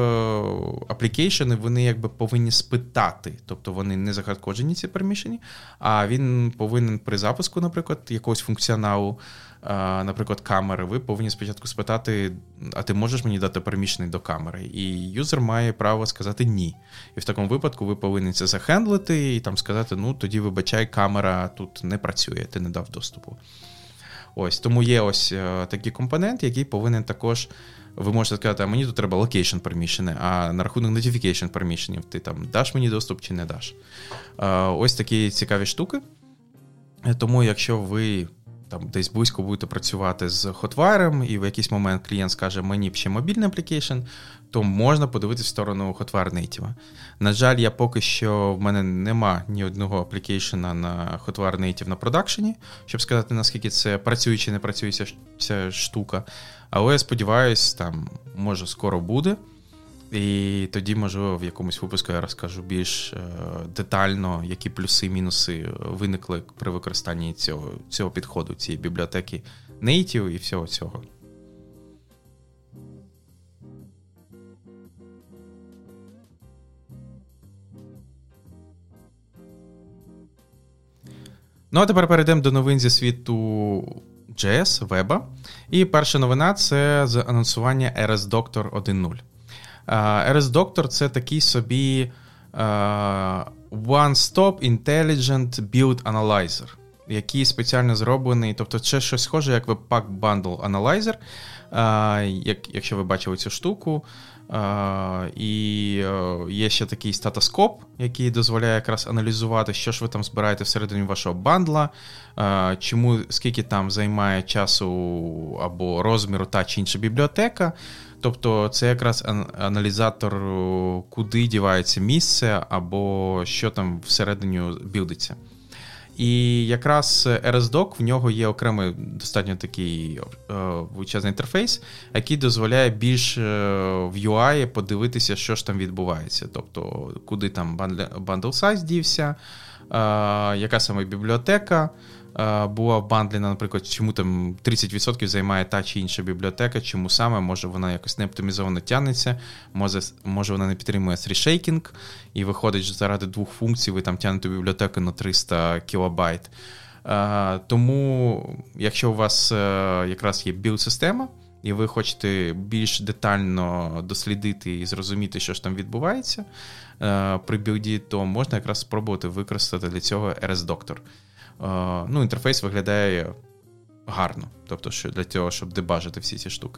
аплікейшени, вони якби повинні спитати, тобто вони не захардкоджені ці пермішені, а він повинен при запуску, наприклад, якогось функціоналу, наприклад, камери, ви повинні спочатку спитати, а ти можеш мені дати пермішени до камери? І юзер має право сказати ні. І в такому випадку ви повинні це захендлити і там сказати, ну, тоді, вибачай, камера тут не працює, ти не дав доступу. Ось, тому є ось такий компонент, який повинен також, ви можете сказати, а мені тут треба location permission, а на рахунок notification permission ти там даш мені доступ чи не даш. Ось такі цікаві штуки. Тому якщо ви там десь близько будете працювати з Hotwire, і в якийсь момент клієнт скаже, мені б ще мобільний аплікейшн, то можна подивитися в сторону Hotwire Native. На жаль, я поки що, в мене нема ні одного аплікейшена на Hotwire Native на продакшені, щоб сказати, наскільки це працює чи не працює ця, ця штука. Але я сподіваюся, там, може, скоро буде. І тоді, можливо, в якомусь випуску я розкажу більш е, детально, які плюси і мінуси виникли при використанні цього, цього підходу, цієї бібліотеки Native і всього цього. Ну, а тепер перейдемо до новин зі світу джей ес, веба. І перша новина – це анонсування ар ес Doctor один нуль. ар ес Doctor – це такий собі uh, one-stop intelligent build analyzer, який спеціально зроблений, тобто це щось схоже, як Webpack Bundle Analyzer, uh, як, якщо ви бачили цю штуку. Uh, і uh, є ще такий статоскоп, який дозволяє якраз аналізувати, що ж ви там збираєте всередині вашого бандла, uh, чому, скільки там займає часу або розміру та чи інша бібліотека. Тобто це якраз аналізатор, куди дівається місце або що там всередині білдиться. І якраз ар ес Doc, в нього є окремий достатньо такий е, величезний інтерфейс, який дозволяє більш е, в ю ай подивитися, що ж там відбувається. Тобто, куди там bundle size дівся, е, яка саме бібліотека е, була бандлена, наприклад, чому там тридцять відсотків займає та чи інша бібліотека, чому саме, може вона якось не оптимізовано тягнеться, може, може вона не підтримує тhree-shaking, і виходить, що заради двох функцій ви там тягнете бібліотеку на триста кілобайт. Е, тому, якщо у вас е, якраз є білд-система, і ви хочете більш детально дослідити і зрозуміти, що ж там відбувається при білді, то можна якраз спробувати використати для цього ар ес Doctor. Ну, інтерфейс виглядає гарно, тобто що для того, щоб дебажити всі ці штуки.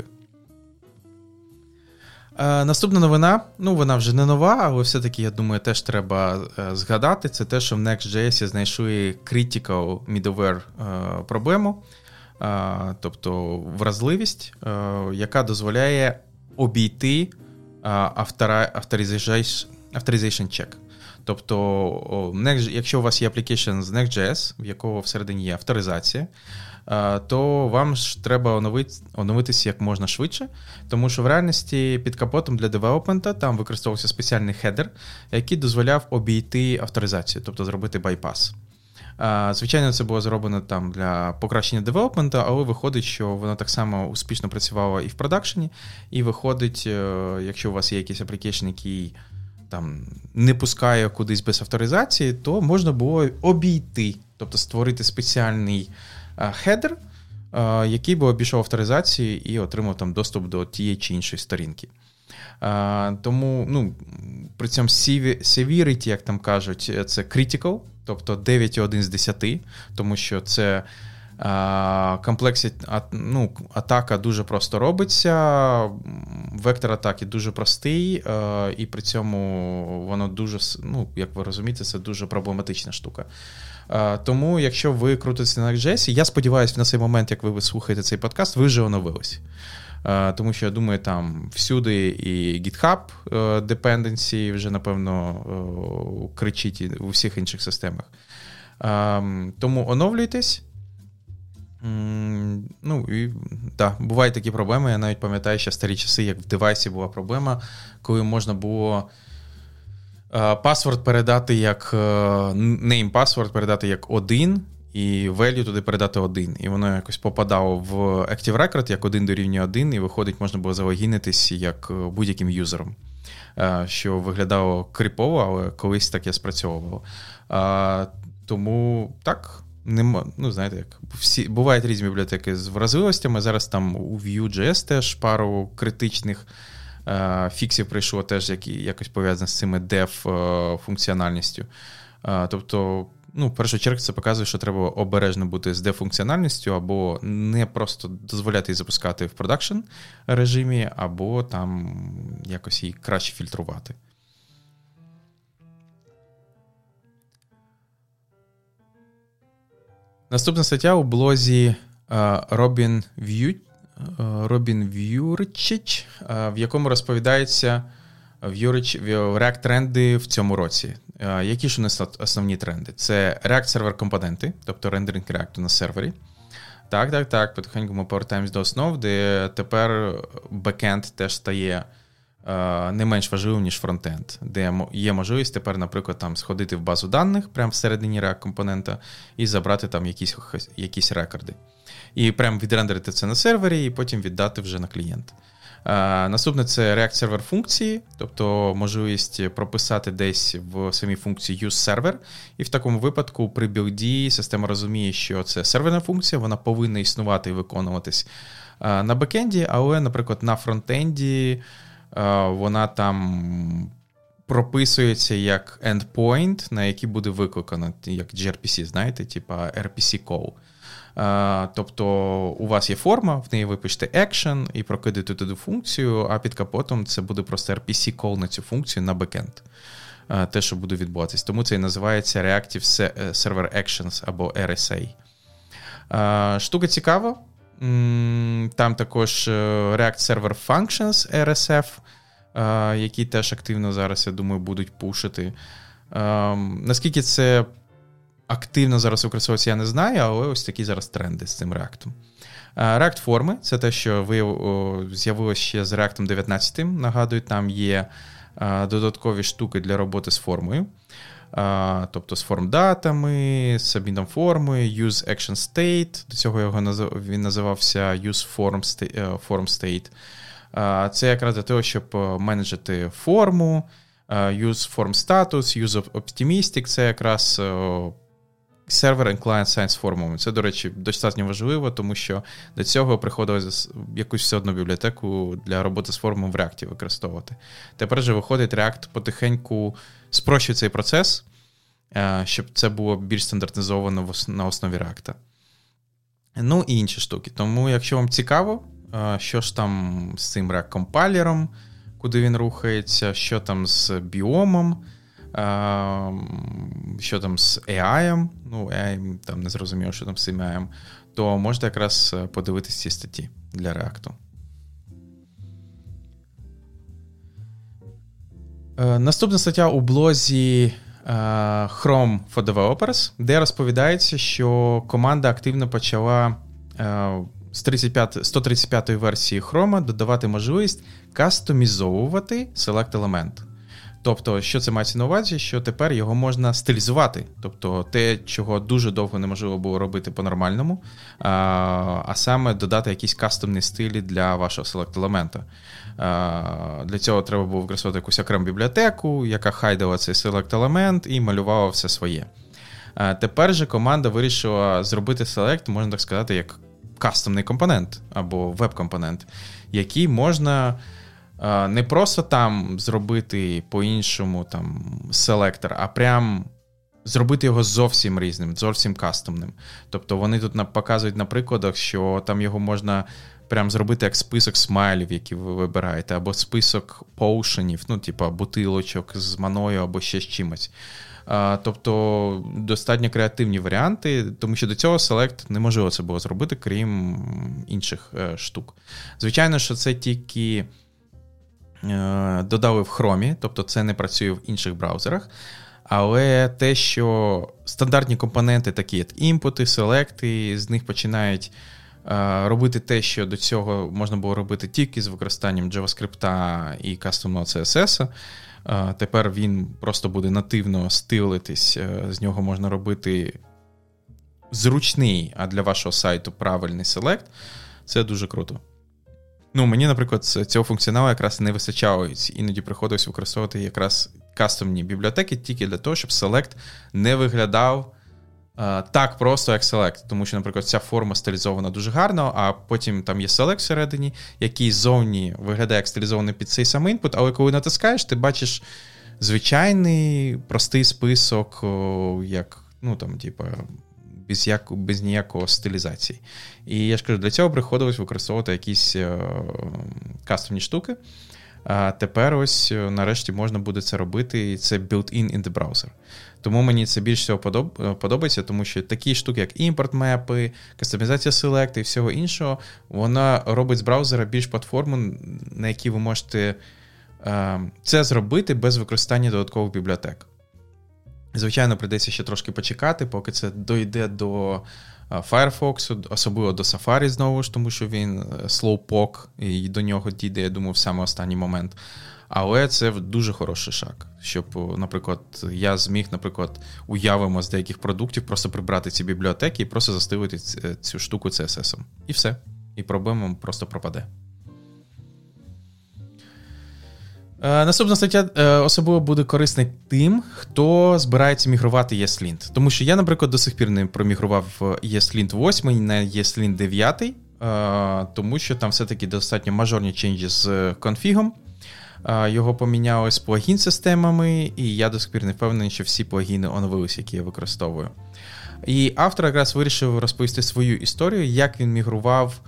Наступна новина, ну вона вже не нова, але все-таки, я думаю, теж треба згадати, це те, що в Next.js знайшли critical middleware проблему, тобто вразливість, яка дозволяє обійти authorization check. Тобто, якщо у вас є application з Next.js, в якого всередині є авторизація, то вам ж треба оновити, оновитися як можна швидше, тому що в реальності під капотом для девелопмента там використовувався спеціальний хедер, який дозволяв обійти авторизацію, тобто зробити байпас. Звичайно, це було зроблено там для покращення девелопмента, але виходить, що воно так само успішно працювало і в продакшені, і виходить, якщо у вас є якийсь application, який там не пускає кудись без авторизації, то можна було обійти, тобто створити спеціальний хедер, який би обійшов авторизацію і отримав там доступ до тієї чи іншої сторінки. Тому, ну, при цьому severity, як там кажуть, це critical, тобто дев'ять цілих один з десяти, тому що це комплексі, ну, атака дуже просто робиться, вектор атаки дуже простий, і при цьому воно дуже, ну, як ви розумієте, це дуже проблематична штука. Тому, якщо ви крутитеся на Next.js, я сподіваюся, на цей момент, як ви слухаєте цей подкаст, ви вже оновились. Тому що, я думаю, там всюди і GitHub dependency вже, напевно, кричить у всіх інших системах. Тому оновлюйтесь. Ну, і, да, бувають такі проблеми. Я навіть пам'ятаю ще старі часи, як в девайсі була проблема, коли можна було паспорт передати як name password передати як один, і value туди передати один. І воно якось попадало в Active Record як один дорівнює один, і виходить, можна було залогінитись як будь-яким юзером. Що виглядало кріпово, але колись таке спрацьовувало. Тому так, нема, ну, знаєте, як всі, бувають різні бібліотеки з вразливостями. Зараз там у Vue.js теж пару критичних фіксів прийшло теж, які якось пов'язані з цими дев-функціональністю. Тобто, ну, в першу чергу це показує, що треба обережно бути з дев-функціональністю, або не просто дозволяти її запускати в продакшн режимі, або там якось її краще фільтрувати. Наступна стаття у блозі Робін В'ю Робін В'юрчич, в якому розповідається React тренди в цьому році. Які ж у нас основні тренди? Це React сервер компоненти, тобто рендеринг React на сервері. Так, так, так, потихеньку ми повертаємось до основ, де тепер бекенд теж стає не менш важливим, ніж фронтенд, де є можливість тепер, наприклад, там сходити в базу даних прямо всередині React компонента і забрати там якісь, якісь рекорди. І прямо відрендерити це на сервері і потім віддати вже на клієнт. Наступне – це React сервер функції, тобто можливість прописати десь в самій функції use сервер, і в такому випадку при білді система розуміє, що це серверна функція, вона повинна існувати і виконуватись на бекенді, але, наприклад, на фронтенді вона там прописується як endpoint, на який буде викликано, як джі ар пі сі, знаєте, типа ар пі сі call. Uh, тобто у вас є форма, в неї ви пишете action і прокидаєте туди функцію, а під капотом це буде просто ар пі сі call на цю функцію на бекенд. Uh, те, що буде відбуватись. Тому це і називається Reactive Server Actions або ар ес ей. Uh, штука цікава. Mm, там також React Server Functions ар ес еф, uh, які теж активно зараз, я думаю, будуть пушити. Uh, наскільки це активно зараз використовується, я не знаю, але ось такі зараз тренди з цим React. React форми – це те, що ви, о, з'явилося ще з React дев'ятнадцять. Нагадую, там є а, додаткові штуки для роботи з формою. А, тобто з форм-датами, з обміном форми, use action state. До цього його назив, він називався use form state. Form state. А, це якраз для того, щоб менеджити форму. Use form status, use optimistic – це якраз сервер and client-side з формами. Це, до речі, достатньо важливо, тому що до цього приходилось якусь все одну бібліотеку для роботи з формами в React використовувати. Тепер же виходить, React потихеньку спрощує цей процес, щоб це було більш стандартизовано на основі React. Ну і інші штуки. Тому, якщо вам цікаво, що ж там з цим React-компайлером, куди він рухається, що там з біомом, що там з ей ай, ну, ей ай, там не зрозуміло, що там з ей ай, то можете якраз подивитися ці статті для React. Наступна стаття у блозі Chrome for Developers, де розповідається, що команда активно почала з сто тридцять п'ятої версії Chrome додавати можливість кастомізовувати select-елемент. Тобто, що це мається на увазі, що тепер його можна стилізувати. Тобто те, чого дуже довго неможливо було робити по-нормальному, а, а саме додати якісь кастомні стилі для вашого select-елемента. А, для цього треба було використовувати якусь окрему бібліотеку, яка хайдила цей select-елемент і малювала все своє. А тепер же команда вирішила зробити select, можна так сказати, як кастомний компонент або веб-компонент, який можна не просто там зробити по-іншому там селектор, а прям зробити його зовсім різним, зовсім кастомним. Тобто вони тут показують на прикладах, що там його можна прям зробити як список смайлів, які ви вибираєте, або список поушенів, ну, типа бутилочок з маною або ще з чимось. Тобто достатньо креативні варіанти, тому що до цього Select неможливо це було зробити, крім інших штук. Звичайно, що це тільки додали в Chrome, тобто це не працює в інших браузерах, але те, що стандартні компоненти, такі як імпути, селекти, з них починають робити те, що до цього можна було робити тільки з використанням JavaScript і кастомного сі ес ес. Тепер він просто буде нативно стилитись, з нього можна робити зручний, а для вашого сайту правильний селект. Це дуже круто. Ну, мені, наприклад, цього функціоналу якраз не вистачало. Іноді приходилось використовувати якраз кастомні бібліотеки тільки для того, щоб Select не виглядав а, так просто, як Select. Тому що, наприклад, ця форма стилізована дуже гарно, а потім там є Select всередині, який ззовні виглядає як стилізований під цей самий інпут, але коли натискаєш, ти бачиш звичайний простий список, о, як, ну, там, типа, без, як, без ніякого стилізації. І я ж кажу, для цього приходилось використовувати якісь е, кастомні штуки. А тепер ось нарешті можна буде це робити, і це built-in in the browser. Тому мені це більш всього подоб, подобається, тому що такі штуки, як імпорт-мепи, кастомізація селекту і всього іншого, вона робить з браузера більш платформу, на якій ви можете е, це зробити без використання додаткових бібліотек. Звичайно, прийдеться ще трошки почекати, поки це дойде до Firefox, особливо до Safari знову ж, тому що він slowpoke, і до нього дійде, я думаю, в саме останній момент. Але це дуже хороший шаг, щоб, наприклад, я зміг, наприклад, уявимо з деяких продуктів просто прибрати ці бібліотеки і просто застилити цю штуку сі ес ес. І все. І проблема просто пропаде. Наступна стаття особливо буде корисна тим, хто збирається мігрувати ESLint. Тому що я, наприклад, до сих пір не промігрував ESLint вісім на ESLint дев'ять, тому що там все-таки достатньо мажорні ченджі з конфігом. Його поміняли з плагін-системами, і я до сих пір не впевнений, що всі плагіни оновилися, які я використовую. І автор якраз вирішив розповісти свою історію, як він мігрував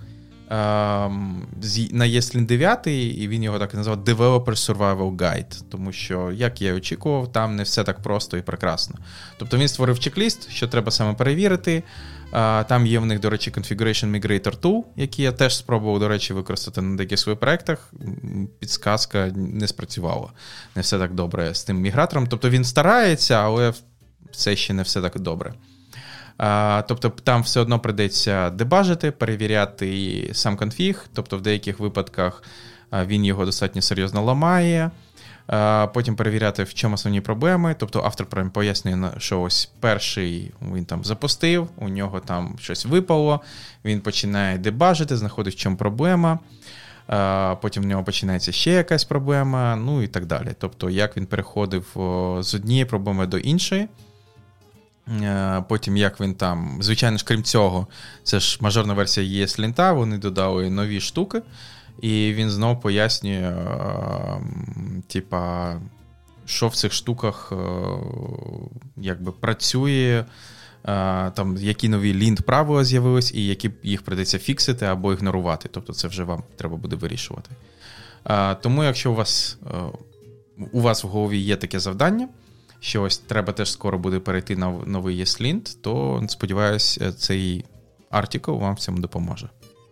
на ESLint дев'ять, і він його так і назвав Developer Survival Guide, тому що, як я і очікував, там не все так просто і прекрасно. Тобто він створив чек-ліст, що треба саме перевірити. Там є в них, до речі, Configuration Migrator Tool, який я теж спробував, до речі, використати на деяких своїх проєктах. Підсказка не спрацювала. Не все так добре з тим мігратором. Тобто він старається, але все ще не все так добре. А, тобто там все одно прийдеться дебажити, перевіряти сам конфіг, тобто в деяких випадках він його достатньо серйозно ламає, а, потім перевіряти, в чому основні проблеми, тобто автор прям пояснює, що ось перший він там запустив, у нього там щось випало, він починає дебажити, знаходить, в чому проблема, а, потім в нього починається ще якась проблема, ну і так далі. Тобто як він переходив з однієї проблеми до іншої. Потім, як він там, звичайно ж, крім цього, це ж мажорна версія і ес лінта, вони додали нові штуки, і він знову пояснює, типа, що в цих штуках якби працює, там, які нові лінт-правила з'явились, і які їх прийдеться фіксити або ігнорувати. Тобто це вже вам треба буде вирішувати. Тому, якщо у вас, у вас в голові є таке завдання, що ось треба теж скоро буде перейти на новий і ес лінт, то, сподіваюсь, цей артикл вам в цьому допоможе.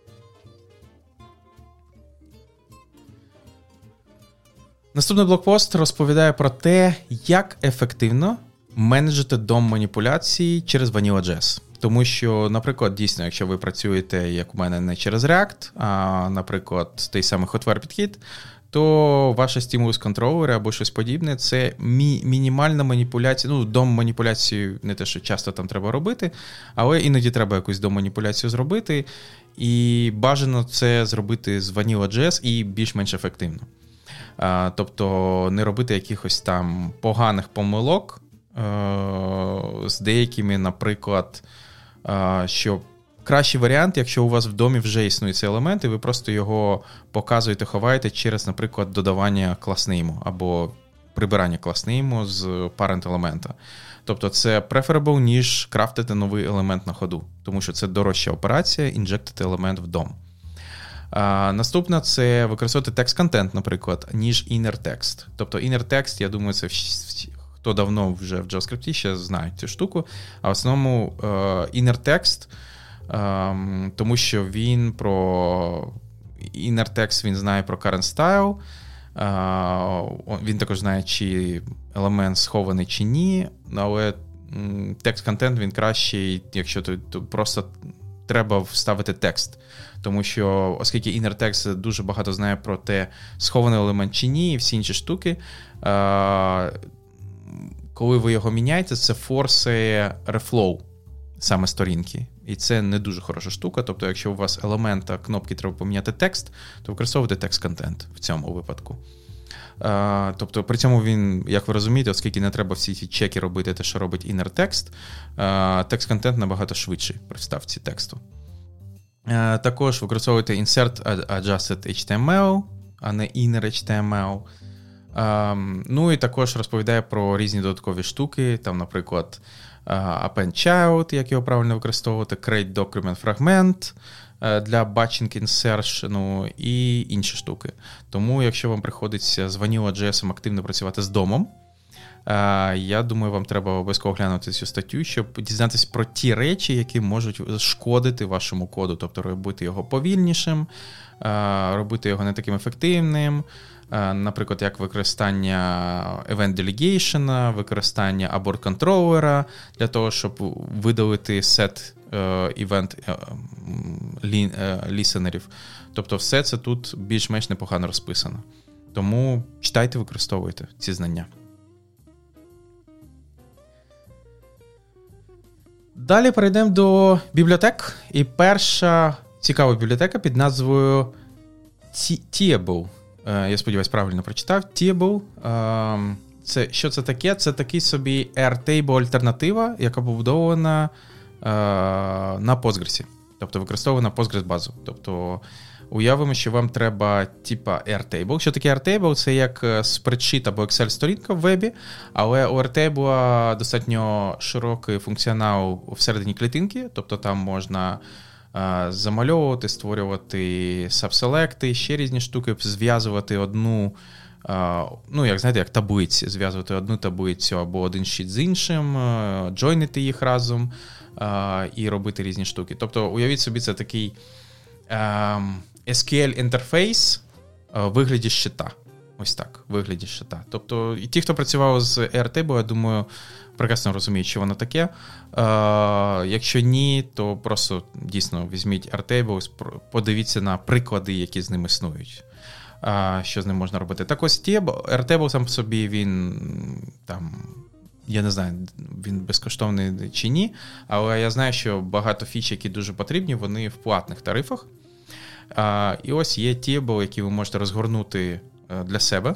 Наступний блокпост розповідає про те, як ефективно менеджити дом маніпуляцій через Vanilla.js. Тому що, наприклад, дійсно, якщо ви працюєте, як у мене, не через React, а, наприклад, той самий Hotwire підхід, то ваші стимулус-контролери або щось подібне – це мі- мінімальна маніпуляція. Ну, дом-маніпуляцію не те, що часто там треба робити, але іноді треба якусь дом-маніпуляцію зробити, і бажано це зробити з Vanilla.js і більш-менш ефективно. А, тобто не робити якихось там поганих помилок е- з деякими, наприклад, е- що кращий варіант, якщо у вас в домі вже існує цей елемент, і ви просто його показуєте, ховаєте через, наприклад, додавання класнейму або прибирання класнейму з parent-елемента. Тобто це preferable, ніж крафтити новий елемент на ходу, тому що це дорожча операція, інжектити елемент в дом. А, наступне – це використовувати text-контент, наприклад, ніж inner text. Тобто inner text, я думаю, це всі, хто давно вже в JavaScript ще знають цю штуку, а в основному uh, inner text – Um, тому що він про inner text, він знає про current style, uh, він також знає, чи елемент схований чи ні, але текст-контент він кращий, якщо то, то просто треба вставити текст. Тому що, оскільки inner text дуже багато знає про те, схований елемент чи ні, і всі інші штуки, uh, коли ви його міняєте, це форсує reflow саме сторінки. І це не дуже хороша штука. Тобто, якщо у вас елемента кнопки треба поміняти текст, то використовуйте текст-контент в цьому випадку. А, тобто, при цьому він, як ви розумієте, оскільки не треба всі ці чеки робити, те, що робить inner text, а, текст-контент набагато швидший при вставці тексту. А, також використовуйте insert adjusted ейч ті ем ел, а не inner ейч ті ем ел. А, ну і також розповідає про різні додаткові штуки, там, наприклад, append child, як його правильно використовувати, create document fragment для batching insertion і інші штуки. Тому, якщо вам приходиться з Vanilla.js активно працювати з домом, я думаю, вам треба обов'язково глянути цю статтю, щоб дізнатися про ті речі, які можуть шкодити вашому коду, тобто робити його повільнішим, робити його не таким ефективним, наприклад, як використання event delegation, використання abort контролера для того, щоб видалити сет event listenerів. Тобто все це тут більш-менш непогано розписано. Тому читайте, використовуйте ці знання. Далі перейдемо до бібліотек. І перша цікава бібліотека під назвою Teeable. Я сподіваюся, правильно прочитав. Teeable. Це, що це таке? Це такий собі Airtable альтернатива, яка побудована на Postgres. Тобто використована Postgres-базу. Тобто уявимо, що вам треба типа Airtable. Що таке Airtable? Це як спредшит або Excel-сторінка в вебі, але у Airtable достатньо широкий функціонал всередині клітинки, тобто там можна замальовувати, створювати сабселекти, ще різні штуки, зв'язувати одну, ну, як знаєте, як таблиці, зв'язувати одну таблицю або один щит з іншим, джойнити їх разом і робити різні штуки. Тобто, уявіть собі, це такий ес кю ель-інтерфейс в вигляді щита. Ось так, в вигляді щита. Тобто, і ті, хто працював з Airtable, я думаю, прекрасно розуміють, що воно таке. Е, якщо ні, то просто дійсно візьміть Airtable, подивіться на приклади, які з ним існують. Е, що з ним можна робити. Так ось Airtable сам по собі, він там, я не знаю, він безкоштовний чи ні, але я знаю, що багато фіч, які дуже потрібні, вони в платних тарифах. Е, і ось є Teeable, які ви можете розгорнути для себе.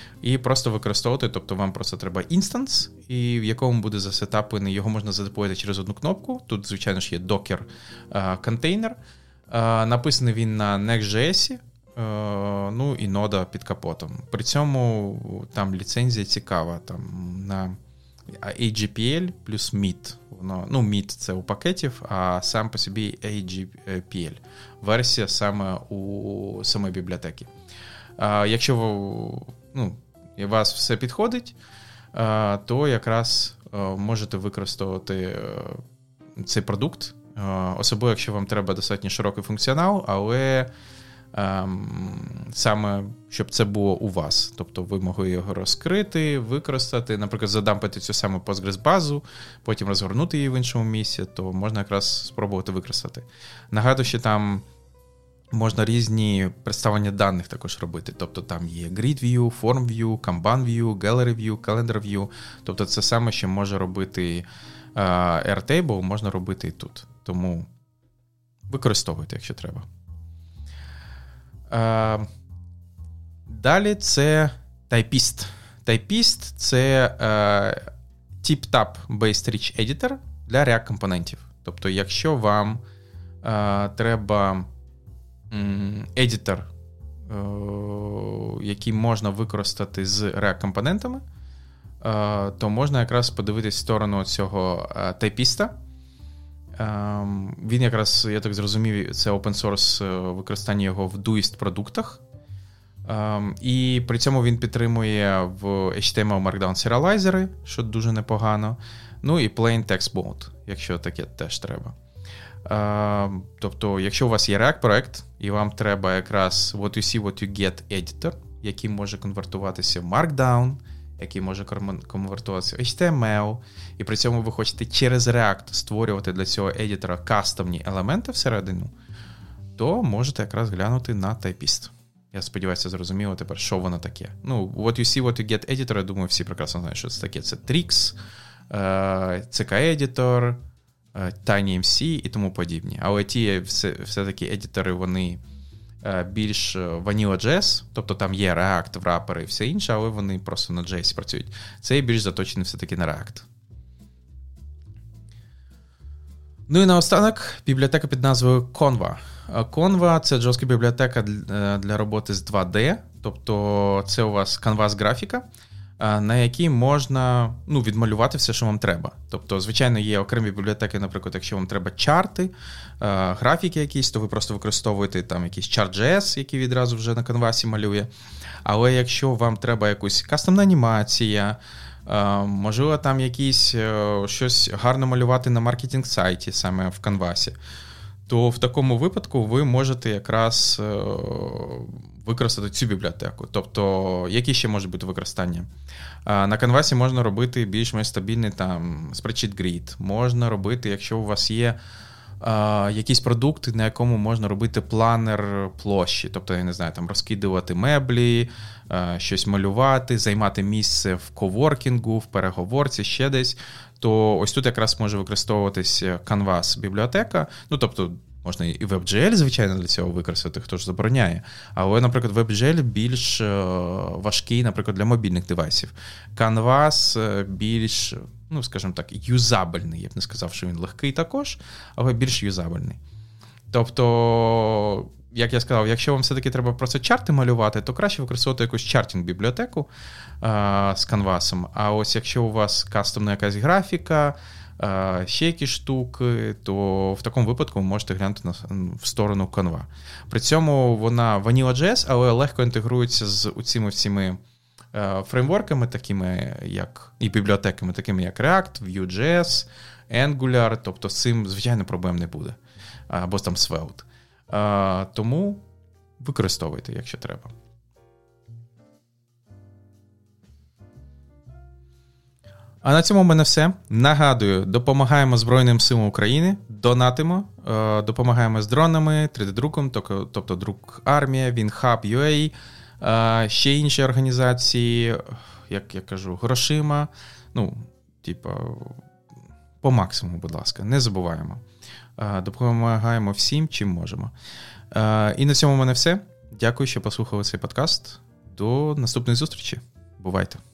і просто використовувати, тобто вам просто треба інстанс, і в якому буде засетаплений, його можна задеплоїти через одну кнопку. Тут, звичайно ж, є Docker контейнер. Написаний він на Next.js, ну і нода під капотом. При цьому там ліцензія цікава, там на ей джі пі ел плюс міт. Воно, ну, міт це у пакетів, а сам по собі ей джі пі ел. Версія саме у самої бібліотеки. А, якщо ви, ну, у вас все підходить, а, то якраз а, можете використовувати а, цей продукт, а, особливо, якщо вам треба достатньо широкий функціонал, але а, саме, щоб це було у вас. Тобто ви могли його розкрити, використати, наприклад, задампити цю саму Postgres-базу, потім розгорнути її в іншому місці, то можна якраз спробувати використати. Нагадую, що там можна різні представлення даних також робити. Тобто там є Grid View, Form View, Kanban View, Gallery View, Calendar View. Тобто це саме, що може робити uh, Airtable, можна робити і тут. Тому використовуйте, якщо треба. Uh, далі це Typist. Typist – це uh, TipTap-based Rich Editor для React-компонентів. Тобто якщо вам uh, треба едітор, який можна використати з React-компонентами, то можна якраз подивитись в сторону цього тайпіста. Він якраз, я так зрозумів, це open-source використання його в Doist-продуктах. І при цьому він підтримує в ейч ті ем ел Markdown серіалайзери, що дуже непогано. Ну і Plain Text Mode, якщо таке теж треба. Uh, тобто, якщо у вас є React-проект, і вам треба якраз what you see, what you get editor, який може конвертуватися в Markdown, який може конвертуватися в ейч ті ем ел, і при цьому ви хочете через React створювати для цього едітора кастомні елементи всередину, то можете якраз глянути на Typist. Я сподіваюся, зрозуміло тепер, що воно таке. Ну, what you see, what you get editor, я думаю, всі прекрасно знають, що це таке. Це Trix, сі кей-едітор, TinyMC і тому подібні. Але ті все, все-таки едітори, вони більш Vanilla.js, тобто там є React, wrapper і все інше, але вони просто на джей ес працюють. Це більш заточені все-таки на React. Ну і наостанок бібліотека під назвою Conva. Conva – це жорстка бібліотека для роботи з два де, тобто це у вас Canvas графіка, на якій можна, ну, відмалювати все, що вам треба. Тобто, звичайно, є окремі бібліотеки, наприклад, якщо вам треба чарти, графіки якісь, то ви просто використовуєте там якийсь Chart.js, який відразу вже на канвасі малює. Але якщо вам треба якусь кастомна анімація, можливо, там якісь щось гарно малювати на маркетинг-сайті, саме в канвасі, то в такому випадку ви можете якраз використати цю бібліотеку. Тобто, які ще можуть бути використання? На канвасі можна робити більш-менш стабільний там spreadsheet grid. Можна робити, якщо у вас є а, якісь продукти, на якому можна робити планер площі. Тобто, я не знаю, там розкидувати меблі, а, щось малювати, займати місце в коворкінгу, в переговорці, ще десь. То ось тут якраз може використовуватись Canvas бібліотека. Ну, тобто, можна і WebGL, звичайно, для цього використати, хто ж забороняє. Але, наприклад, WebGL більш важкий, наприклад, для мобільних девайсів. Canvas більш, ну, скажімо так, юзабельний. Я б не сказав, що він легкий також, але більш юзабельний. Тобто, як я сказав, якщо вам все-таки треба просто чарти малювати, то краще використовувати якусь чартінг-бібліотеку а, з Canvas. А ось якщо у вас кастомна якась графіка, а, ще якісь штуки, то в такому випадку ви можете глянути на, в сторону Canva. При цьому вона Vanilla.js, але легко інтегрується з цими всіми фреймворками, такими як, і бібліотеками, такими як React, Vue.js, Angular, тобто з цим, звичайно, проблем не буде. Або там Svelte. А, тому використовуйте, якщо треба. А на цьому в мене все. Нагадую, допомагаємо Збройним силам України, донатимо, допомагаємо з дронами, три де-друком, тобто Друк Армія, WinHub.ua, ще інші організації, як я кажу, грошима. Ну, типа, по максимуму, будь ласка, не забуваємо. Допомагаємо всім, чим можемо. І на цьому в мене все. Дякую, що послухали цей подкаст. До наступної зустрічі. Бувайте!